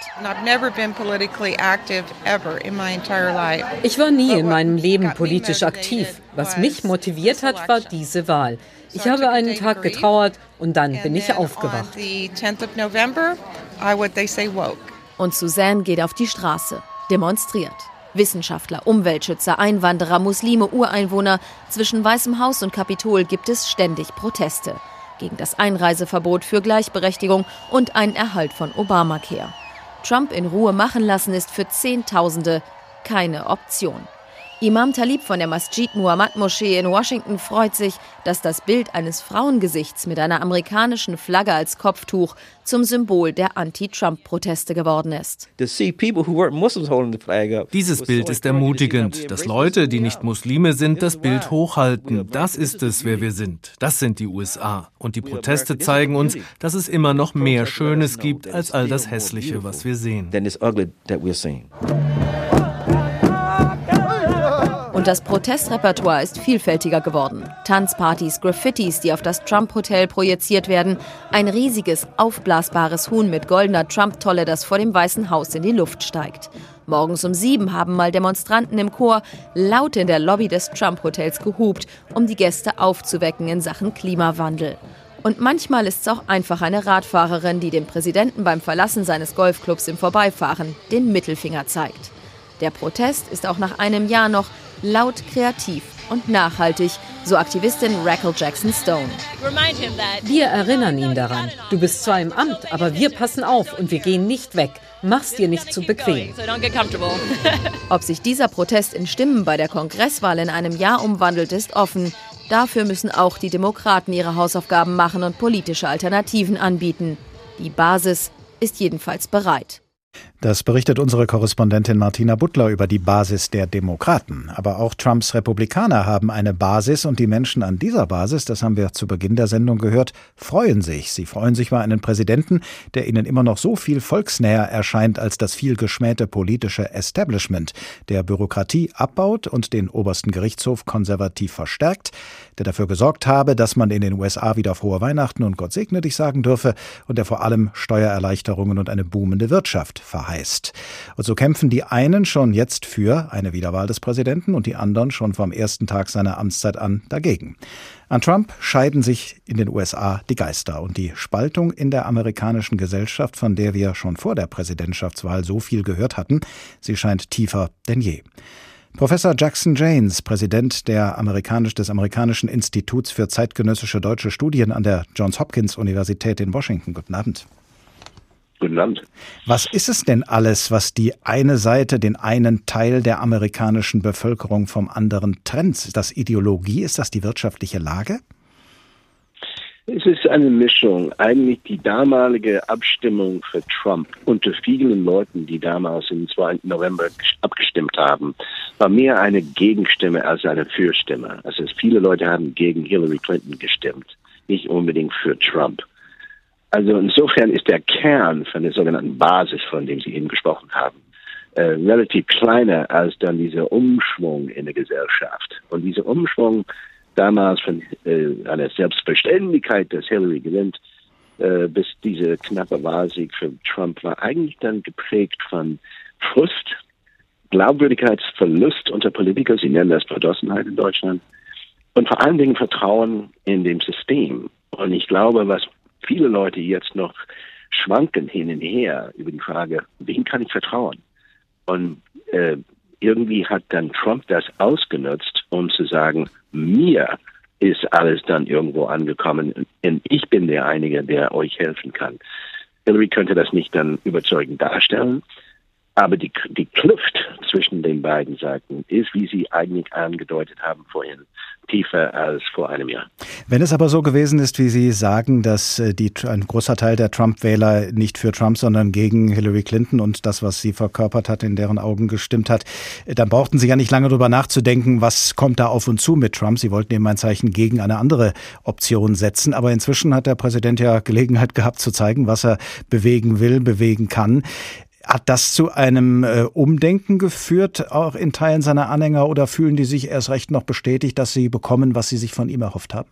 Ich war nie in meinem Leben politisch aktiv. Was mich motiviert hat, war diese Wahl. Ich habe einen Tag getrauert und dann bin ich aufgewacht. Und Suzanne geht auf die Straße, demonstriert. Wissenschaftler, Umweltschützer, Einwanderer, Muslime, Ureinwohner. Zwischen Weißem Haus und Kapitol gibt es ständig Proteste gegen das Einreiseverbot für Gleichberechtigung und einen Erhalt von Obamacare. Trump in Ruhe machen lassen ist für Zehntausende keine Option. Imam Talib von der Masjid Muhammad Moschee in Washington freut sich, dass das Bild eines Frauengesichts mit einer amerikanischen Flagge als Kopftuch zum Symbol der Anti-Trump-Proteste geworden ist. Dieses Bild ist ermutigend, dass Leute, die nicht Muslime sind, das Bild hochhalten. Das ist es, wer wir sind. Das sind die U S A. Und die Proteste zeigen uns, dass es immer noch mehr Schönes gibt als all das Hässliche, was wir sehen. Und das Protestrepertoire ist vielfältiger geworden. Tanzpartys, Graffitis, die auf das Trump-Hotel projiziert werden, ein riesiges, aufblasbares Huhn mit goldener Trump-Tolle, das vor dem Weißen Haus in die Luft steigt. Morgens um sieben haben mal Demonstranten im Chor laut in der Lobby des Trump-Hotels gehupt, um die Gäste aufzuwecken in Sachen Klimawandel. Und manchmal ist es auch einfach eine Radfahrerin, die dem Präsidenten beim Verlassen seines Golfclubs im Vorbeifahren den Mittelfinger zeigt. Der Protest ist auch nach einem Jahr noch laut, kreativ und nachhaltig, so Aktivistin Rachel Jackson Stone. Wir erinnern ihn daran. Du bist zwar im Amt, aber wir passen auf und wir gehen nicht weg. Mach's dir nicht zu bequem. Ob sich dieser Protest in Stimmen bei der Kongresswahl in einem Jahr umwandelt, ist offen. Dafür müssen auch die Demokraten ihre Hausaufgaben machen und politische Alternativen anbieten. Die Basis ist jedenfalls bereit. Das berichtet unsere Korrespondentin Martina Butler über die Basis der Demokraten. Aber auch Trumps Republikaner haben eine Basis und die Menschen an dieser Basis, das haben wir zu Beginn der Sendung gehört, freuen sich. Sie freuen sich über einen Präsidenten, der ihnen immer noch so viel volksnäher erscheint als das viel geschmähte politische Establishment, der Bürokratie abbaut und den obersten Gerichtshof konservativ verstärkt, der dafür gesorgt habe, dass man in den U S A wieder frohe Weihnachten und Gott segne dich sagen dürfe und der vor allem Steuererleichterungen und eine boomende Wirtschaft verheißt. Und so kämpfen die einen schon jetzt für eine Wiederwahl des Präsidenten und die anderen schon vom ersten Tag seiner Amtszeit an dagegen. An Trump scheiden sich in den U S A die Geister und die Spaltung in der amerikanischen Gesellschaft, von der wir schon vor der Präsidentschaftswahl so viel gehört hatten, sie scheint tiefer denn je. Professor Jackson Jaynes, Präsident der Amerikanisch, des Amerikanischen Instituts für zeitgenössische deutsche Studien an der Johns Hopkins Universität in Washington. Guten Abend. Guten Abend. Was ist es denn alles, was die eine Seite, den einen Teil der amerikanischen Bevölkerung vom anderen trennt? Ist das Ideologie? Ist das die wirtschaftliche Lage? Es ist eine Mischung. Eigentlich die damalige Abstimmung für Trump unter vielen Leuten, die damals im zweiten November abgestimmt haben, war mehr eine Gegenstimme als eine Fürstimme. Also viele Leute haben gegen Hillary Clinton gestimmt, nicht unbedingt für Trump. Also insofern ist der Kern von der sogenannten Basis, von dem Sie eben gesprochen haben, äh, relativ kleiner als dann dieser Umschwung in der Gesellschaft. Und dieser Umschwung damals von äh, einer Selbstverständlichkeit, dass Hillary gewinnt, äh, bis dieser knappe Wahlsieg für Trump war eigentlich dann geprägt von Frust, Glaubwürdigkeitsverlust unter Politikern, Sie nennen das Verdossenheit in Deutschland, und vor allen Dingen Vertrauen in dem System. Und ich glaube, was viele Leute jetzt noch schwanken hin und her über die Frage, wem kann ich vertrauen? Und äh, irgendwie hat dann Trump das ausgenutzt, um zu sagen, mir ist alles dann irgendwo angekommen und ich bin der Einige, der euch helfen kann. Hillary könnte das nicht dann überzeugend darstellen, aber die, die Kluft zwischen den beiden Seiten ist, wie Sie eigentlich angedeutet haben vorhin, tiefer als vor einem Jahr. Wenn es aber so gewesen ist, wie Sie sagen, dass die, ein großer Teil der Trump-Wähler nicht für Trump, sondern gegen Hillary Clinton und das, was sie verkörpert hat, in deren Augen gestimmt hat, dann brauchten Sie ja nicht lange darüber nachzudenken, was kommt da auf uns zu mit Trump. Sie wollten eben ein Zeichen gegen eine andere Option setzen. Aber inzwischen hat der Präsident ja Gelegenheit gehabt zu zeigen, was er bewegen will, bewegen kann. Hat das zu einem äh, Umdenken geführt, auch in Teilen seiner Anhänger, oder fühlen die sich erst recht noch bestätigt, dass sie bekommen, was sie sich von ihm erhofft haben?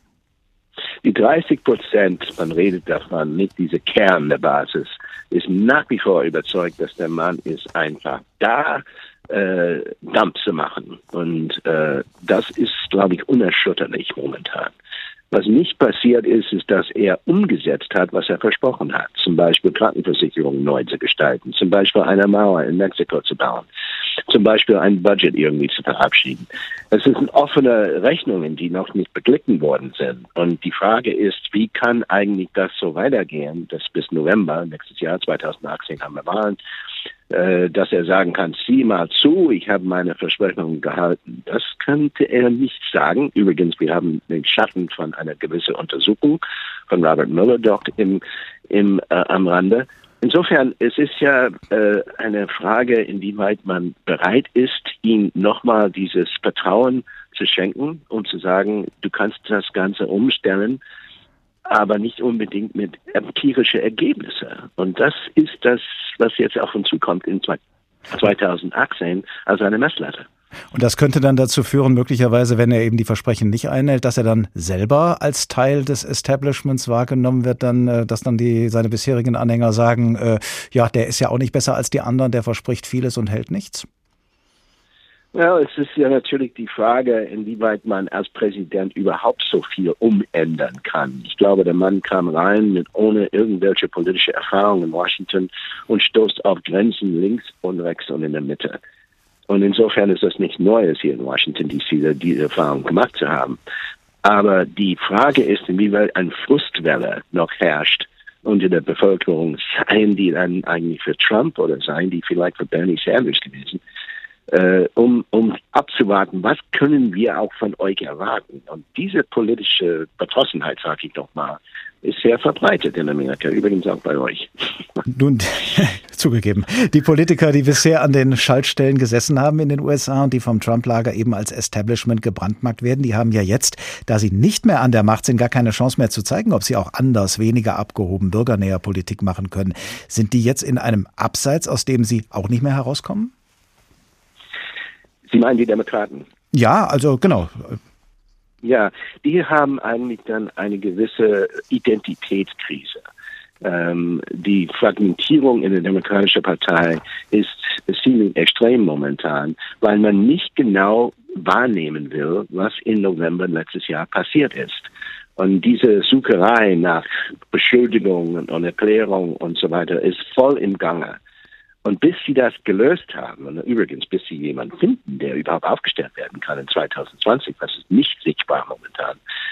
Die dreißig Prozent, man redet davon, nicht diese Kern der Basis, ist nach wie vor überzeugt, dass der Mann ist einfach da, äh, Dampf zu machen. Und äh, das ist, glaube ich, unerschütterlich momentan. Was nicht passiert ist, ist, dass er umgesetzt hat, was er versprochen hat. Zum Beispiel Krankenversicherungen neu zu gestalten, zum Beispiel eine Mauer in Mexiko zu bauen, zum Beispiel ein Budget irgendwie zu verabschieden. Es sind offene Rechnungen, die noch nicht beglichen worden sind. Und die Frage ist, wie kann eigentlich das so weitergehen, dass bis November, nächstes Jahr, zweitausendachtzehn, haben wir Wahlen, äh, dass er sagen kann, sieh mal zu, ich habe meine Versprechungen gehalten. Das könnte er nicht sagen. Übrigens, wir haben den Schatten von einer gewissen Untersuchung von Robert Mueller dort im, im, äh, am Rande. Insofern, es ist ja äh, eine Frage, inwieweit man bereit ist, ihm nochmal dieses Vertrauen zu schenken und zu sagen, du kannst das Ganze umstellen, aber nicht unbedingt mit empirischen Ergebnissen. Und das ist das, was jetzt auf uns zukommt in zweitausendachtzehn als eine Messlatte. Und das könnte dann dazu führen, möglicherweise, wenn er eben die Versprechen nicht einhält, dass er dann selber als Teil des Establishments wahrgenommen wird, dann, dass dann die seine bisherigen Anhänger sagen, äh, ja, der ist ja auch nicht besser als die anderen, der verspricht vieles und hält nichts? Ja, es ist ja natürlich die Frage, inwieweit man als Präsident überhaupt so viel umändern kann. Ich glaube, der Mann kam rein mit ohne irgendwelche politische Erfahrung in Washington und stoßt auf Grenzen links und rechts und in der Mitte. Und insofern ist das nichts Neues hier in Washington D C, diese Erfahrung gemacht zu haben. Aber die Frage ist, inwieweit eine Frustwelle noch herrscht unter der Bevölkerung. Seien die dann eigentlich für Trump oder seien die vielleicht für Bernie Sanders gewesen? Äh, um, um abzuwarten, was können wir auch von euch erwarten? Und diese politische Betroffenheit, sage ich doch mal, ist sehr verbreitet in Amerika, übrigens auch bei euch. Nun, zugegeben, die Politiker, die bisher an den Schaltstellen gesessen haben in den U S A und die vom Trump-Lager eben als Establishment gebrandmarkt werden, die haben ja jetzt, da sie nicht mehr an der Macht sind, gar keine Chance mehr zu zeigen, ob sie auch anders, weniger abgehoben, bürgernäher Politik machen können. Sind die jetzt in einem Abseits, aus dem sie auch nicht mehr herauskommen? Sie meinen die Demokraten? Ja, also genau. Ja, die haben eigentlich dann eine gewisse Identitätskrise. Ähm, die Fragmentierung in der Demokratischen Partei ist ziemlich extrem momentan, weil man nicht genau wahrnehmen will, was im November letztes Jahr passiert ist. Und diese Sucherei nach Beschuldigungen und Erklärungen und so weiter ist voll im Gange. Und bis sie das gelöst haben, und übrigens bis sie jemanden finden, der überhaupt aufgestellt werden kann in zweitausendzwanzig, das ist nicht sichtbar momentan,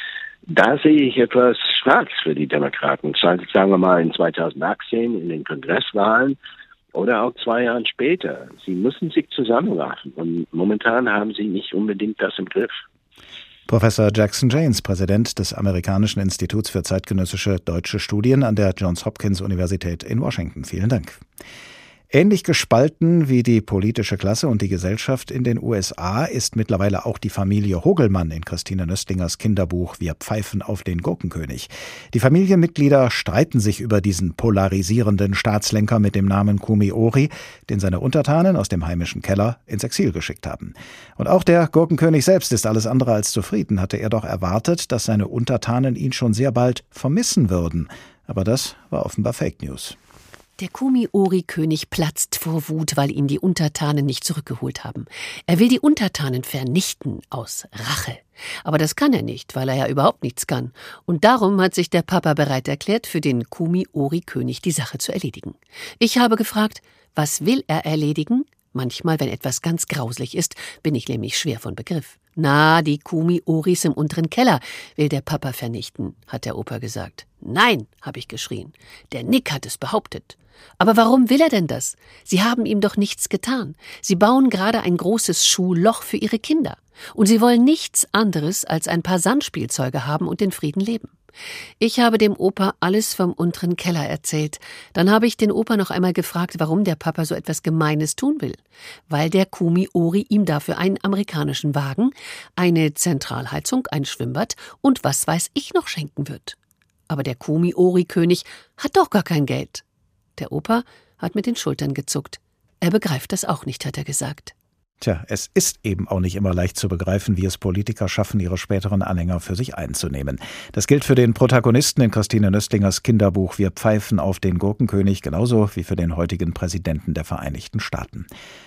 da sehe ich etwas schwarz für die Demokraten. Sagen wir mal in zweitausendachtzehn in den Kongresswahlen oder auch zwei Jahre später. Sie müssen sich zusammenraffen und momentan haben sie nicht unbedingt das im Griff. Professor Jackson Jaynes, Präsident des Amerikanischen Instituts für zeitgenössische deutsche Studien an der Johns Hopkins Universität in Washington. Vielen Dank. Ähnlich gespalten wie die politische Klasse und die Gesellschaft in den U S A ist mittlerweile auch die Familie Hogelmann in Christine Nöstlingers Kinderbuch Wir pfeifen auf den Gurkenkönig. Die Familienmitglieder streiten sich über diesen polarisierenden Staatslenker mit dem Namen Kumiori, den seine Untertanen aus dem heimischen Keller ins Exil geschickt haben. Und auch der Gurkenkönig selbst ist alles andere als zufrieden, hatte er doch erwartet, dass seine Untertanen ihn schon sehr bald vermissen würden. Aber das war offenbar Fake News. Der Kumiori-König platzt vor Wut, weil ihn die Untertanen nicht zurückgeholt haben. Er will die Untertanen vernichten aus Rache. Aber das kann er nicht, weil er ja überhaupt nichts kann. Und darum hat sich der Papa bereit erklärt, für den Kumiori-König die Sache zu erledigen. Ich habe gefragt, was will er erledigen? Manchmal, wenn etwas ganz grauslich ist, bin ich nämlich schwer von Begriff. Na, die Kumioris im unteren Keller will der Papa vernichten, hat der Opa gesagt. Nein, habe ich geschrien. Der Nick hat es behauptet. Aber warum will er denn das? Sie haben ihm doch nichts getan. Sie bauen gerade ein großes Schuhloch für ihre Kinder. Und sie wollen nichts anderes als ein paar Sandspielzeuge haben und in Frieden leben. Ich habe dem Opa alles vom unteren Keller erzählt. Dann habe ich den Opa noch einmal gefragt, warum der Papa so etwas Gemeines tun will. Weil der Kumiori ihm dafür einen amerikanischen Wagen, eine Zentralheizung, ein Schwimmbad und was weiß ich noch schenken wird. Aber der Kumiori-König hat doch gar kein Geld. Der Opa hat mit den Schultern gezuckt. Er begreift das auch nicht, hat er gesagt. Tja, es ist eben auch nicht immer leicht zu begreifen, wie es Politiker schaffen, ihre späteren Anhänger für sich einzunehmen. Das gilt für den Protagonisten in Christine Nöstlingers Kinderbuch Wir pfeifen auf den Gurkenkönig, genauso wie für den heutigen Präsidenten der Vereinigten Staaten.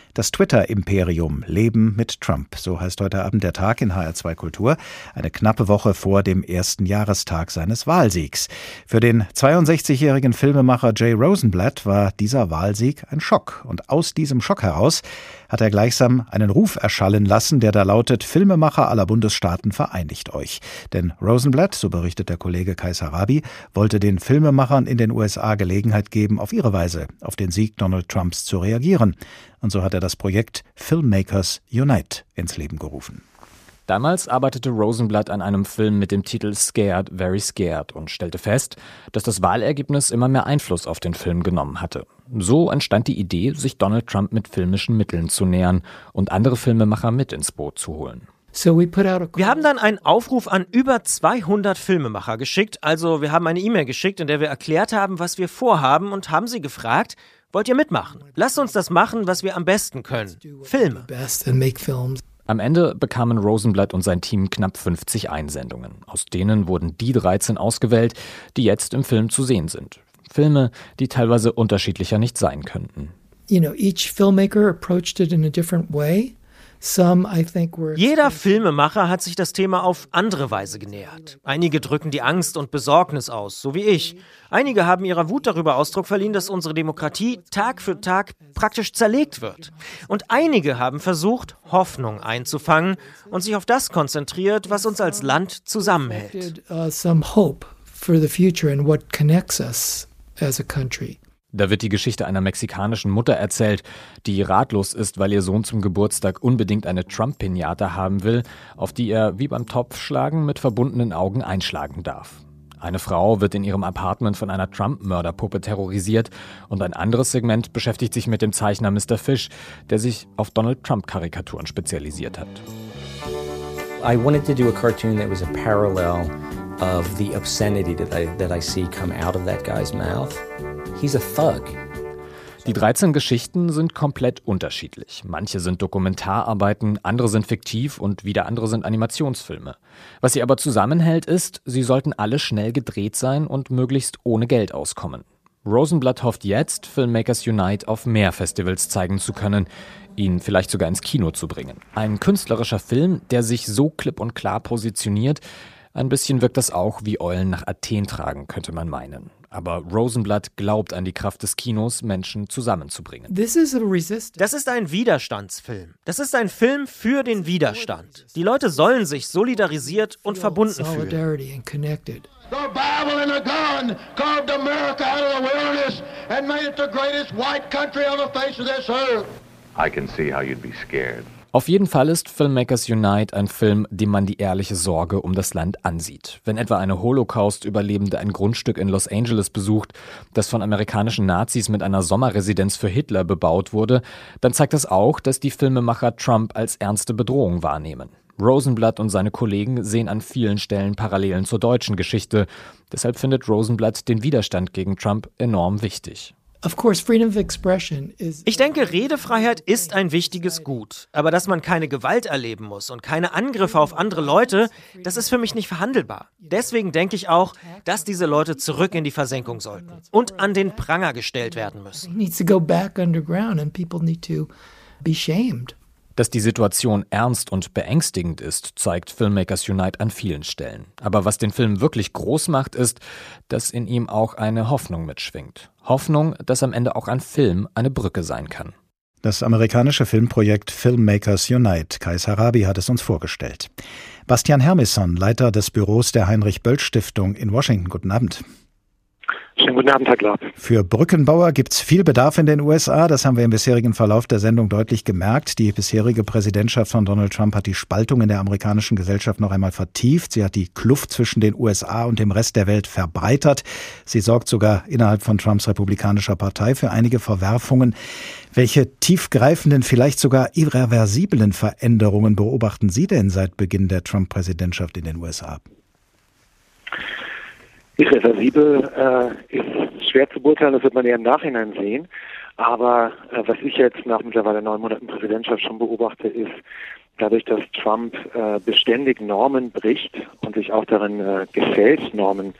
Das Twitter-Imperium Leben mit Trump. So heißt heute Abend der Tag in H R zwei Kultur. Eine knappe Woche vor dem ersten Jahrestag seines Wahlsiegs. Für den zweiundsechzigjährigen Filmemacher Jay Rosenblatt war dieser Wahlsieg ein Schock. Und aus diesem Schock heraus hat er gleichsam einen Ruf erschallen lassen, der da lautet: Filmemacher aller Bundesstaaten, vereinigt euch. Denn Rosenblatt, so berichtet der Kollege Qais Harabi, wollte den Filmemachern in den U S A Gelegenheit geben, auf ihre Weise auf den Sieg Donald Trumps zu reagieren. Und so hat er das Projekt Filmmakers Unite ins Leben gerufen. Damals arbeitete Rosenblatt an einem Film mit dem Titel Scared, Very Scared und stellte fest, dass das Wahlergebnis immer mehr Einfluss auf den Film genommen hatte. So entstand die Idee, sich Donald Trump mit filmischen Mitteln zu nähern und andere Filmemacher mit ins Boot zu holen. Wir haben dann einen Aufruf an über zweihundert Filmemacher geschickt. Also wir haben eine E-Mail geschickt, in der wir erklärt haben, was wir vorhaben, und haben sie gefragt: Wollt ihr mitmachen? Lasst uns das machen, was wir am besten können. Filme. Am Ende bekamen Rosenblatt und sein Team knapp fünfzig Einsendungen. Aus denen wurden die dreizehn ausgewählt, die jetzt im Film zu sehen sind. Filme, die teilweise unterschiedlicher nicht sein könnten. You know, each filmmaker approached it in a different way. Jeder Filmemacher hat sich das Thema auf andere Weise genähert. Einige drücken die Angst und Besorgnis aus, so wie ich. Einige haben ihrer Wut darüber Ausdruck verliehen, dass unsere Demokratie Tag für Tag praktisch zerlegt wird. Und einige haben versucht, Hoffnung einzufangen und sich auf das konzentriert, was uns als Land zusammenhält. Da wird die Geschichte einer mexikanischen Mutter erzählt, die ratlos ist, weil ihr Sohn zum Geburtstag unbedingt eine Trump-Pinata haben will, auf die er wie beim Topfschlagen mit verbundenen Augen einschlagen darf. Eine Frau wird in ihrem Apartment von einer Trump-Mörderpuppe terrorisiert und ein anderes Segment beschäftigt sich mit dem Zeichner Mister Fish, der sich auf Donald Trump-Karikaturen spezialisiert hat. I wanted to do a cartoon that was a parallel of the obscenity that I, that I see come out of that guy's mouth. He's a thug. Die dreizehn Geschichten sind komplett unterschiedlich. Manche sind Dokumentararbeiten, andere sind fiktiv und wieder andere sind Animationsfilme. Was sie aber zusammenhält ist, sie sollten alle schnell gedreht sein und möglichst ohne Geld auskommen. Rosenblatt hofft jetzt, Filmmakers Unite auf mehr Festivals zeigen zu können, ihn vielleicht sogar ins Kino zu bringen. Ein künstlerischer Film, der sich so klipp und klar positioniert. Ein bisschen wirkt das auch wie Eulen nach Athen tragen, könnte man meinen. Aber Rosenblatt glaubt an die Kraft des Kinos, Menschen zusammenzubringen. Das ist ein Widerstandsfilm. Das ist ein Film für den Widerstand. Die Leute sollen sich solidarisiert und verbunden fühlen. The Bible and a gun carved America out of the wilderness and made it the greatest white country on the face of this earth. I can see how you'd be scared. Auf jeden Fall ist Filmmakers Unite ein Film, dem man die ehrliche Sorge um das Land ansieht. Wenn etwa eine Holocaust-Überlebende ein Grundstück in Los Angeles besucht, das von amerikanischen Nazis mit einer Sommerresidenz für Hitler bebaut wurde, dann zeigt das auch, dass die Filmemacher Trump als ernste Bedrohung wahrnehmen. Rosenblatt und seine Kollegen sehen an vielen Stellen Parallelen zur deutschen Geschichte. Deshalb findet Rosenblatt den Widerstand gegen Trump enorm wichtig. Ich denke, Redefreiheit ist ein wichtiges Gut. Aber dass man keine Gewalt erleben muss und keine Angriffe auf andere Leute, das ist für mich nicht verhandelbar. Deswegen denke ich auch, dass diese Leute zurück in die Versenkung sollten und an den Pranger gestellt werden müssen. Dass die Situation ernst und beängstigend ist, zeigt Filmmakers Unite an vielen Stellen. Aber was den Film wirklich groß macht, ist, dass in ihm auch eine Hoffnung mitschwingt. Hoffnung, dass am Ende auch ein Film eine Brücke sein kann. Das amerikanische Filmprojekt Filmmakers Unite. Qais Harabi hat es uns vorgestellt. Bastian Hermisson, Leiter des Büros der Heinrich-Böll-Stiftung in Washington. Guten Abend. Schönen guten Abend, Herr Glab. Für Brückenbauer gibt es viel Bedarf in den U S A. Das haben wir im bisherigen Verlauf der Sendung deutlich gemerkt. Die bisherige Präsidentschaft von Donald Trump hat die Spaltung in der amerikanischen Gesellschaft noch einmal vertieft. Sie hat die Kluft zwischen den U S A und dem Rest der Welt verbreitert. Sie sorgt sogar innerhalb von Trumps republikanischer Partei für einige Verwerfungen. Welche tiefgreifenden, vielleicht sogar irreversiblen Veränderungen beobachten Sie denn seit Beginn der Trump-Präsidentschaft in den U S A? Irreversibel äh, ist schwer zu beurteilen, das wird man eher im Nachhinein sehen. Aber äh, was ich jetzt nach mittlerweile neun Monaten Präsidentschaft schon beobachte, ist, dadurch, dass Trump äh, beständig Normen bricht und sich auch darin äh, gefällt, Normen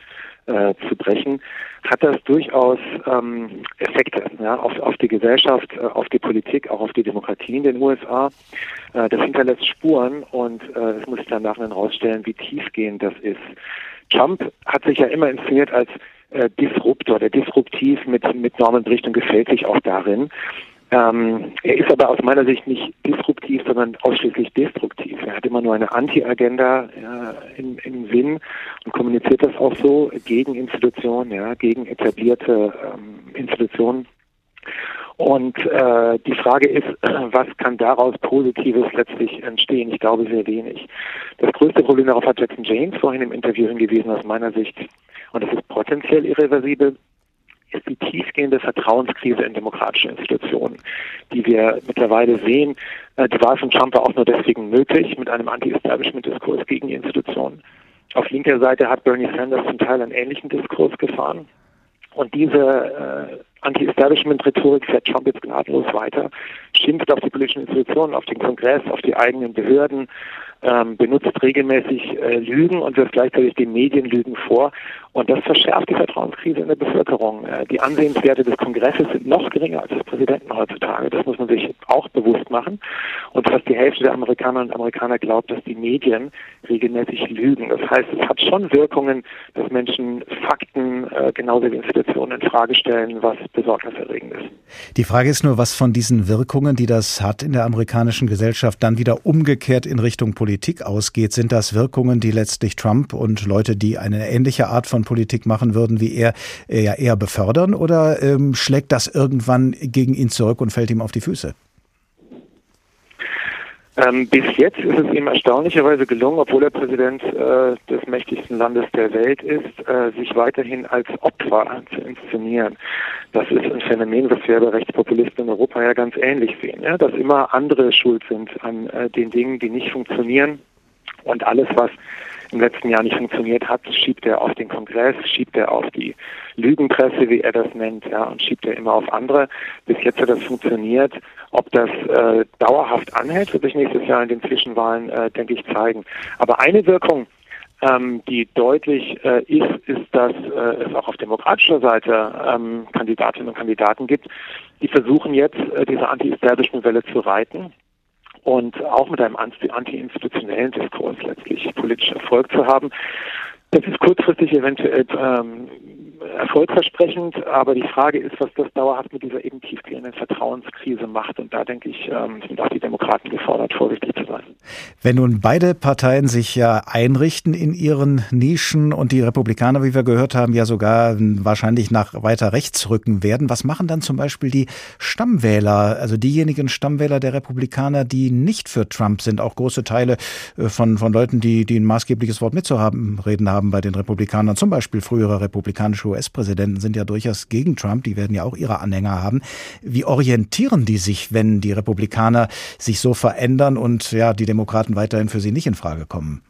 äh, zu brechen, hat das durchaus ähm, Effekte, ja, auf, auf die Gesellschaft, äh, auf die Politik, auch auf die Demokratie in den U S A. Äh, das hinterlässt Spuren und äh, es muss sich dann nachher herausstellen, wie tiefgehend das ist. Trump hat sich ja immer inszeniert als äh, Disruptor, der disruptiv mit, mit Normen bricht und gefällt sich auch darin. Ähm, er ist aber aus meiner Sicht nicht disruptiv, sondern ausschließlich destruktiv. Er hat immer nur eine Anti-Agenda ja, im, im Sinn und kommuniziert das auch so gegen Institutionen, ja, gegen etablierte ähm, Institutionen. Und äh, die Frage ist, was kann daraus Positives letztlich entstehen? Ich glaube sehr wenig. Das größte Problem, darauf hat Jackson James vorhin im Interview hingewiesen, aus meiner Sicht, und das ist potenziell irreversibel, ist die tiefgehende Vertrauenskrise in demokratische Institutionen, die wir mittlerweile sehen. Die Wahl von Trump war auch nur deswegen möglich, mit einem Anti-Establishment-Diskurs gegen die Institutionen. Auf linker Seite hat Bernie Sanders zum Teil einen ähnlichen Diskurs gefahren. Und diese äh, Anti-Establishment-Rhetorik fährt Trump jetzt gnadenlos weiter, schimpft auf die politischen Institutionen, auf den Kongress, auf die eigenen Behörden, ähm, benutzt regelmäßig äh, Lügen und wirft gleichzeitig den Medien Lügen vor. Und das verschärft die Vertrauenskrise in der Bevölkerung. Äh, die Ansehenswerte des Kongresses sind noch geringer als des Präsidenten heutzutage. Das muss man sich auch bewusst machen. Und fast die Hälfte der Amerikanerinnen und Amerikaner glaubt, dass die Medien regelmäßig lügen. Das heißt, es hat schon Wirkungen, dass Menschen Fakten äh, genauso wie Institutionen in Frage stellen, was besorgniserregend ist. Die Frage ist nur, was von diesen Wirkungen, die das hat in der amerikanischen Gesellschaft, dann wieder umgekehrt in Richtung Politik ausgeht. Sind das Wirkungen, die letztlich Trump und Leute, die eine ähnliche Art von Politik machen würden wie er, eher, eher befördern? Oder ähm, schlägt das irgendwann gegen ihn zurück und fällt ihm auf die Füße? Ähm, bis jetzt ist es ihm erstaunlicherweise gelungen, obwohl er Präsident äh, des mächtigsten Landes der Welt ist, äh, sich weiterhin als Opfer zu inszenieren. Das ist ein Phänomen, was wir bei Rechtspopulisten in Europa ja ganz ähnlich sehen, ja? Dass immer andere schuld sind an äh, den Dingen, die nicht funktionieren, und alles, was im letzten Jahr nicht funktioniert hat, schiebt er auf den Kongress, schiebt er auf die Lügenpresse, wie er das nennt, ja, und schiebt er immer auf andere. Bis jetzt hat das funktioniert. Ob das äh, dauerhaft anhält, wird sich nächstes Jahr in den Zwischenwahlen, äh, denke ich, zeigen. Aber eine Wirkung, ähm, die deutlich äh, ist, ist, dass äh, es auch auf demokratischer Seite ähm, Kandidatinnen und Kandidaten gibt, die versuchen jetzt, äh, diese Anti-Establishment-Welle zu reiten und auch mit einem anti-institutionellen Diskurs letztlich politisch Erfolg zu haben. Das ist kurzfristig eventuell ähm, erfolgversprechend, aber die Frage ist, was das dauerhaft mit dieser eben tiefgehenden Vertrauenskrise macht. Und da denke ich, ähm, sind auch die Demokraten gefordert, vorsichtig zu sein. Wenn nun beide Parteien sich ja einrichten in ihren Nischen und die Republikaner, wie wir gehört haben, ja sogar wahrscheinlich nach weiter rechts rücken werden, was machen dann zum Beispiel die Stammwähler, also diejenigen Stammwähler der Republikaner, die nicht für Trump sind, auch große Teile von, von Leuten, die, die ein maßgebliches Wort mitzuhaben, reden haben bei den Republikanern, zum Beispiel frühere republikanische U S-Präsidenten sind ja durchaus gegen Trump, die werden ja auch ihre Anhänger haben. Wie orientieren die sich, wenn die Republikaner sich so verändern und ja die Demokraten weiterhin für sie nicht in Frage kommen?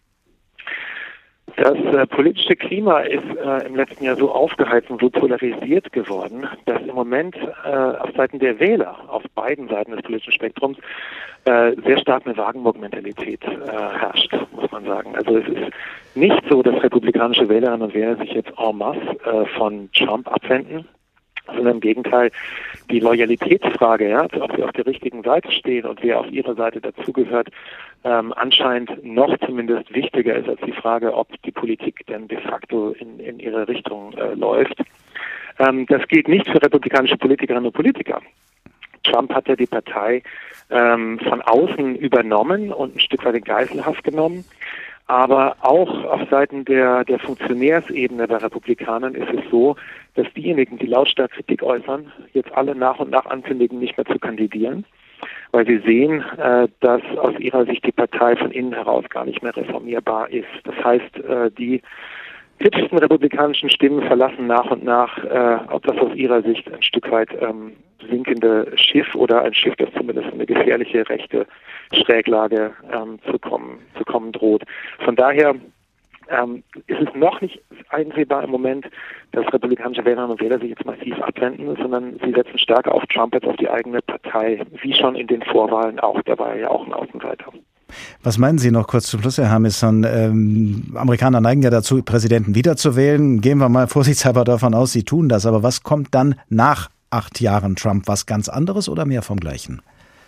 Das äh, politische Klima ist äh, im letzten Jahr so aufgeheizt und so polarisiert geworden, dass im Moment äh, auf Seiten der Wähler, auf beiden Seiten des politischen Spektrums, äh, sehr stark eine Wagenburg-Mentalität äh, herrscht, muss man sagen. Also es ist nicht so, dass republikanische Wählerinnen und Wähler sich jetzt en masse äh, von Trump abwenden, sondern im Gegenteil, die Loyalitätsfrage, ja, ob sie auf der richtigen Seite stehen und wer auf ihrer Seite dazugehört, ähm, anscheinend noch zumindest wichtiger ist als die Frage, ob die Politik denn de facto in, in ihre Richtung äh, läuft. Ähm, das gilt nicht für republikanische Politikerinnen und Politiker. Trump hat ja die Partei ähm, von außen übernommen und ein Stück weit in Geiselhaft genommen. Aber auch auf Seiten der, der Funktionärsebene der Republikanern ist es so, dass diejenigen, die lautstark Kritik äußern, jetzt alle nach und nach ankündigen, nicht mehr zu kandidieren, weil sie sehen, äh, dass aus ihrer Sicht die Partei von innen heraus gar nicht mehr reformierbar ist. Das heißt, äh, die kritischsten republikanischen Stimmen verlassen nach und nach, äh, ob das aus ihrer Sicht ein Stück weit ähm, sinkende Schiff oder ein Schiff, das zumindest in eine gefährliche rechte Schräglage ähm, zu kommen, zu kommen droht. Von daher ähm, ist es noch nicht einsehbar im Moment, dass republikanische Wählerinnen und Wähler sich jetzt massiv abwenden, sondern sie setzen stärker auf Trump als auf die eigene Partei, wie schon in den Vorwahlen auch. Da war er ja auch ein Außenseiter. Was meinen Sie noch kurz zum Schluss, Herr Harmison? Ähm, Amerikaner neigen ja dazu, Präsidenten wiederzuwählen. Gehen wir mal vorsichtshalber davon aus, sie tun das. Aber was kommt dann nach acht Jahren Trump? Was ganz anderes oder mehr vom Gleichen?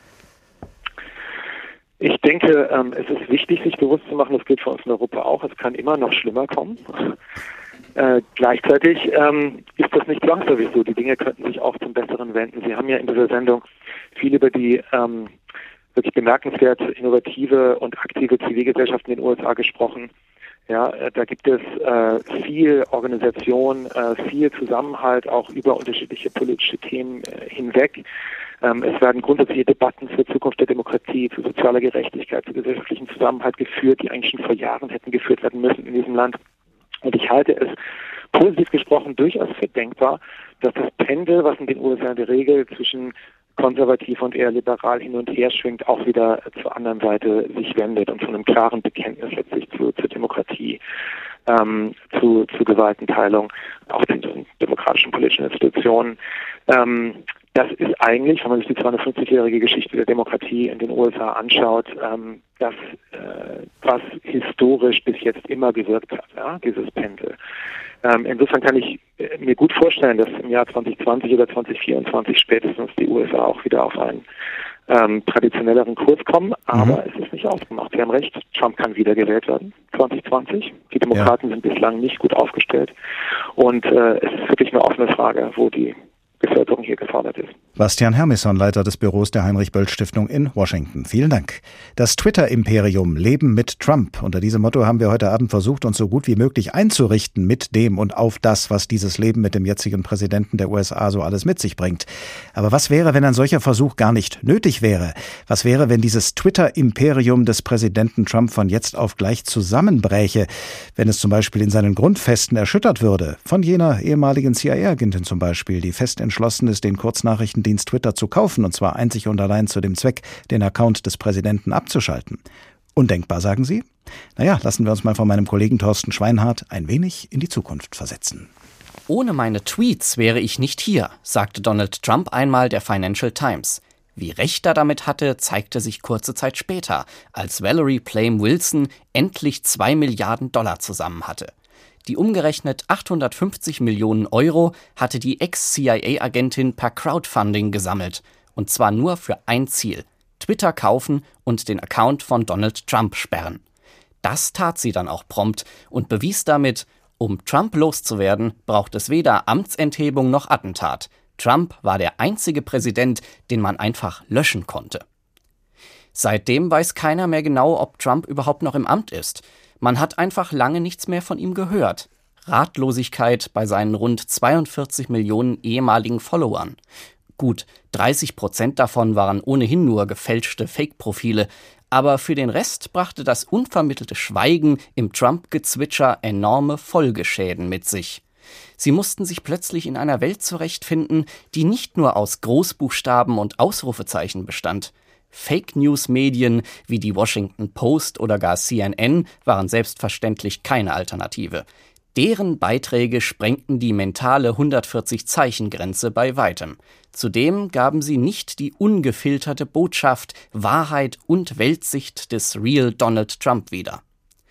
Ich denke, ähm, es ist wichtig, sich bewusst zu machen, das gilt für uns in Europa auch, es kann immer noch schlimmer kommen. Äh, gleichzeitig ähm, ist das nicht zwangsläufig so. Die Dinge könnten sich auch zum Besseren wenden. Sie haben ja in dieser Sendung viel über die ähm, wirklich bemerkenswert innovative und aktive Zivilgesellschaft in den U S A gesprochen. Ja, äh, da gibt es äh, viel Organisation, äh, viel Zusammenhalt, auch über unterschiedliche politische Themen äh, hinweg. Ähm, es werden grundsätzliche Debatten zur Zukunft der Demokratie, zu sozialer Gerechtigkeit, zu gesellschaftlichem Zusammenhalt geführt, die eigentlich schon vor Jahren hätten geführt werden müssen in diesem Land. Und ich halte es positiv gesprochen durchaus für denkbar, dass das Pendel, was in den U S A in der Regel zwischen konservativ und eher liberal hin und her schwingt, auch wieder zur anderen Seite sich wendet und zu einem klaren Bekenntnis letztlich zu, zur Demokratie, ähm, zu, zu Gewaltenteilung, auch den demokratischen politischen Institutionen. Ähm, das ist eigentlich, wenn man sich die zweihundertfünfzigjährige Geschichte der Demokratie in den U S A anschaut, ähm, das, äh, was historisch bis jetzt immer gewirkt hat, ja, dieses Pendel. Ähm, insofern kann ich äh, mir gut vorstellen, dass im Jahr zwanzig zwanzig oder zwanzig vierundzwanzig spätestens die U S A auch wieder auf einen ähm, traditionelleren Kurs kommen, aber mhm. es ist nicht ausgemacht. Sie haben recht, Trump kann wiedergewählt werden, zwanzig zwanzig. Die Demokraten ja. sind bislang nicht gut aufgestellt und äh, es ist wirklich eine offene Frage, wo die Bevölkerung hier gefordert ist. Bastian Hermison, Leiter des Büros der Heinrich-Böll-Stiftung in Washington. Vielen Dank. Das Twitter-Imperium Leben mit Trump. Unter diesem Motto haben wir heute Abend versucht, uns so gut wie möglich einzurichten mit dem und auf das, was dieses Leben mit dem jetzigen Präsidenten der U S A so alles mit sich bringt. Aber was wäre, wenn ein solcher Versuch gar nicht nötig wäre? Was wäre, wenn dieses Twitter-Imperium des Präsidenten Trump von jetzt auf gleich zusammenbräche? Wenn es zum Beispiel in seinen Grundfesten erschüttert würde? Von jener ehemaligen C I A-Agentin zum Beispiel, die fest entschlossen ist, den Kurznachrichtendienst Twitter zu kaufen, und zwar einzig und allein zu dem Zweck, den Account des Präsidenten abzuschalten. Undenkbar, sagen Sie? Naja, lassen wir uns mal von meinem Kollegen Thorsten Schweinhardt ein wenig in die Zukunft versetzen. Ohne meine Tweets wäre ich nicht hier, sagte Donald Trump einmal der Financial Times. Wie recht er damit hatte, zeigte sich kurze Zeit später, als Valerie Plame Wilson endlich zwei Milliarden Dollar zusammen hatte. Die umgerechnet achthundertfünfzig Millionen Euro hatte die Ex-C I A-Agentin per Crowdfunding gesammelt. Und zwar nur für ein Ziel: Twitter kaufen und den Account von Donald Trump sperren. Das tat sie dann auch prompt und bewies damit, um Trump loszuwerden, braucht es weder Amtsenthebung noch Attentat. Trump war der einzige Präsident, den man einfach löschen konnte. Seitdem weiß keiner mehr genau, ob Trump überhaupt noch im Amt ist. Man hat einfach lange nichts mehr von ihm gehört. Ratlosigkeit bei seinen rund zweiundvierzig Millionen ehemaligen Followern. Gut, dreißig Prozent davon waren ohnehin nur gefälschte Fake-Profile, aber für den Rest brachte das unvermittelte Schweigen im Trump-Gezwitscher enorme Folgeschäden mit sich. Sie mussten sich plötzlich in einer Welt zurechtfinden, die nicht nur aus Großbuchstaben und Ausrufezeichen bestand. Fake-News-Medien wie die Washington Post oder gar C N N waren selbstverständlich keine Alternative. Deren Beiträge sprengten die mentale hundertvierzig-Zeichen-Grenze bei weitem. Zudem gaben sie nicht die ungefilterte Botschaft, Wahrheit und Weltsicht des Real Donald Trump wider.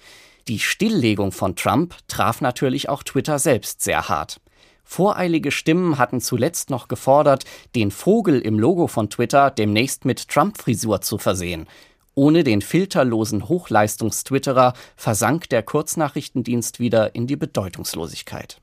Die Stilllegung von Trump traf natürlich auch Twitter selbst sehr hart. Voreilige Stimmen hatten zuletzt noch gefordert, den Vogel im Logo von Twitter demnächst mit Trump-Frisur zu versehen. Ohne den filterlosen Hochleistungstwitterer versank der Kurznachrichtendienst wieder in die Bedeutungslosigkeit.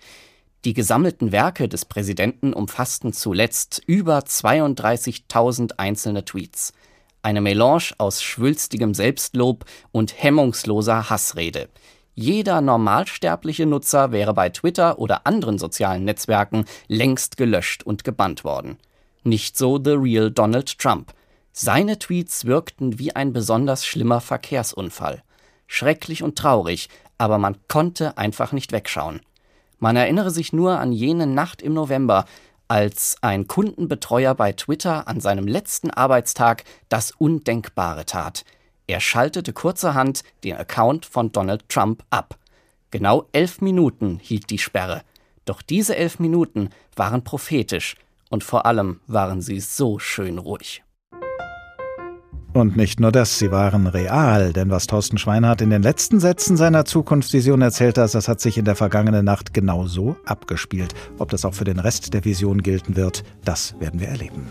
Die gesammelten Werke des Präsidenten umfassten zuletzt über zweiunddreißigtausend einzelne Tweets. Eine Melange aus schwülstigem Selbstlob und hemmungsloser Hassrede. Jeder normalsterbliche Nutzer wäre bei Twitter oder anderen sozialen Netzwerken längst gelöscht und gebannt worden. Nicht so The Real Donald Trump. Seine Tweets wirkten wie ein besonders schlimmer Verkehrsunfall. Schrecklich und traurig, aber man konnte einfach nicht wegschauen. Man erinnere sich nur an jene Nacht im November, als ein Kundenbetreuer bei Twitter an seinem letzten Arbeitstag das Undenkbare tat. Er schaltete kurzerhand den Account von Donald Trump ab. Genau elf Minuten hielt die Sperre. Doch diese elf Minuten waren prophetisch und vor allem waren sie so schön ruhig. Und nicht nur das, sie waren real, denn was Thorsten Schweinhardt in den letzten Sätzen seiner Zukunftsvision erzählt hat, das hat sich in der vergangenen Nacht genau so abgespielt. Ob das auch für den Rest der Vision gelten wird, das werden wir erleben.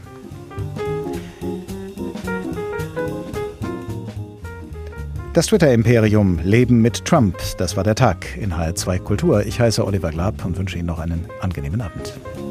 Das Twitter-Imperium Leben mit Trump, das war der Tag in H R zwei Kultur. Ich heiße Oliver Glab und wünsche Ihnen noch einen angenehmen Abend.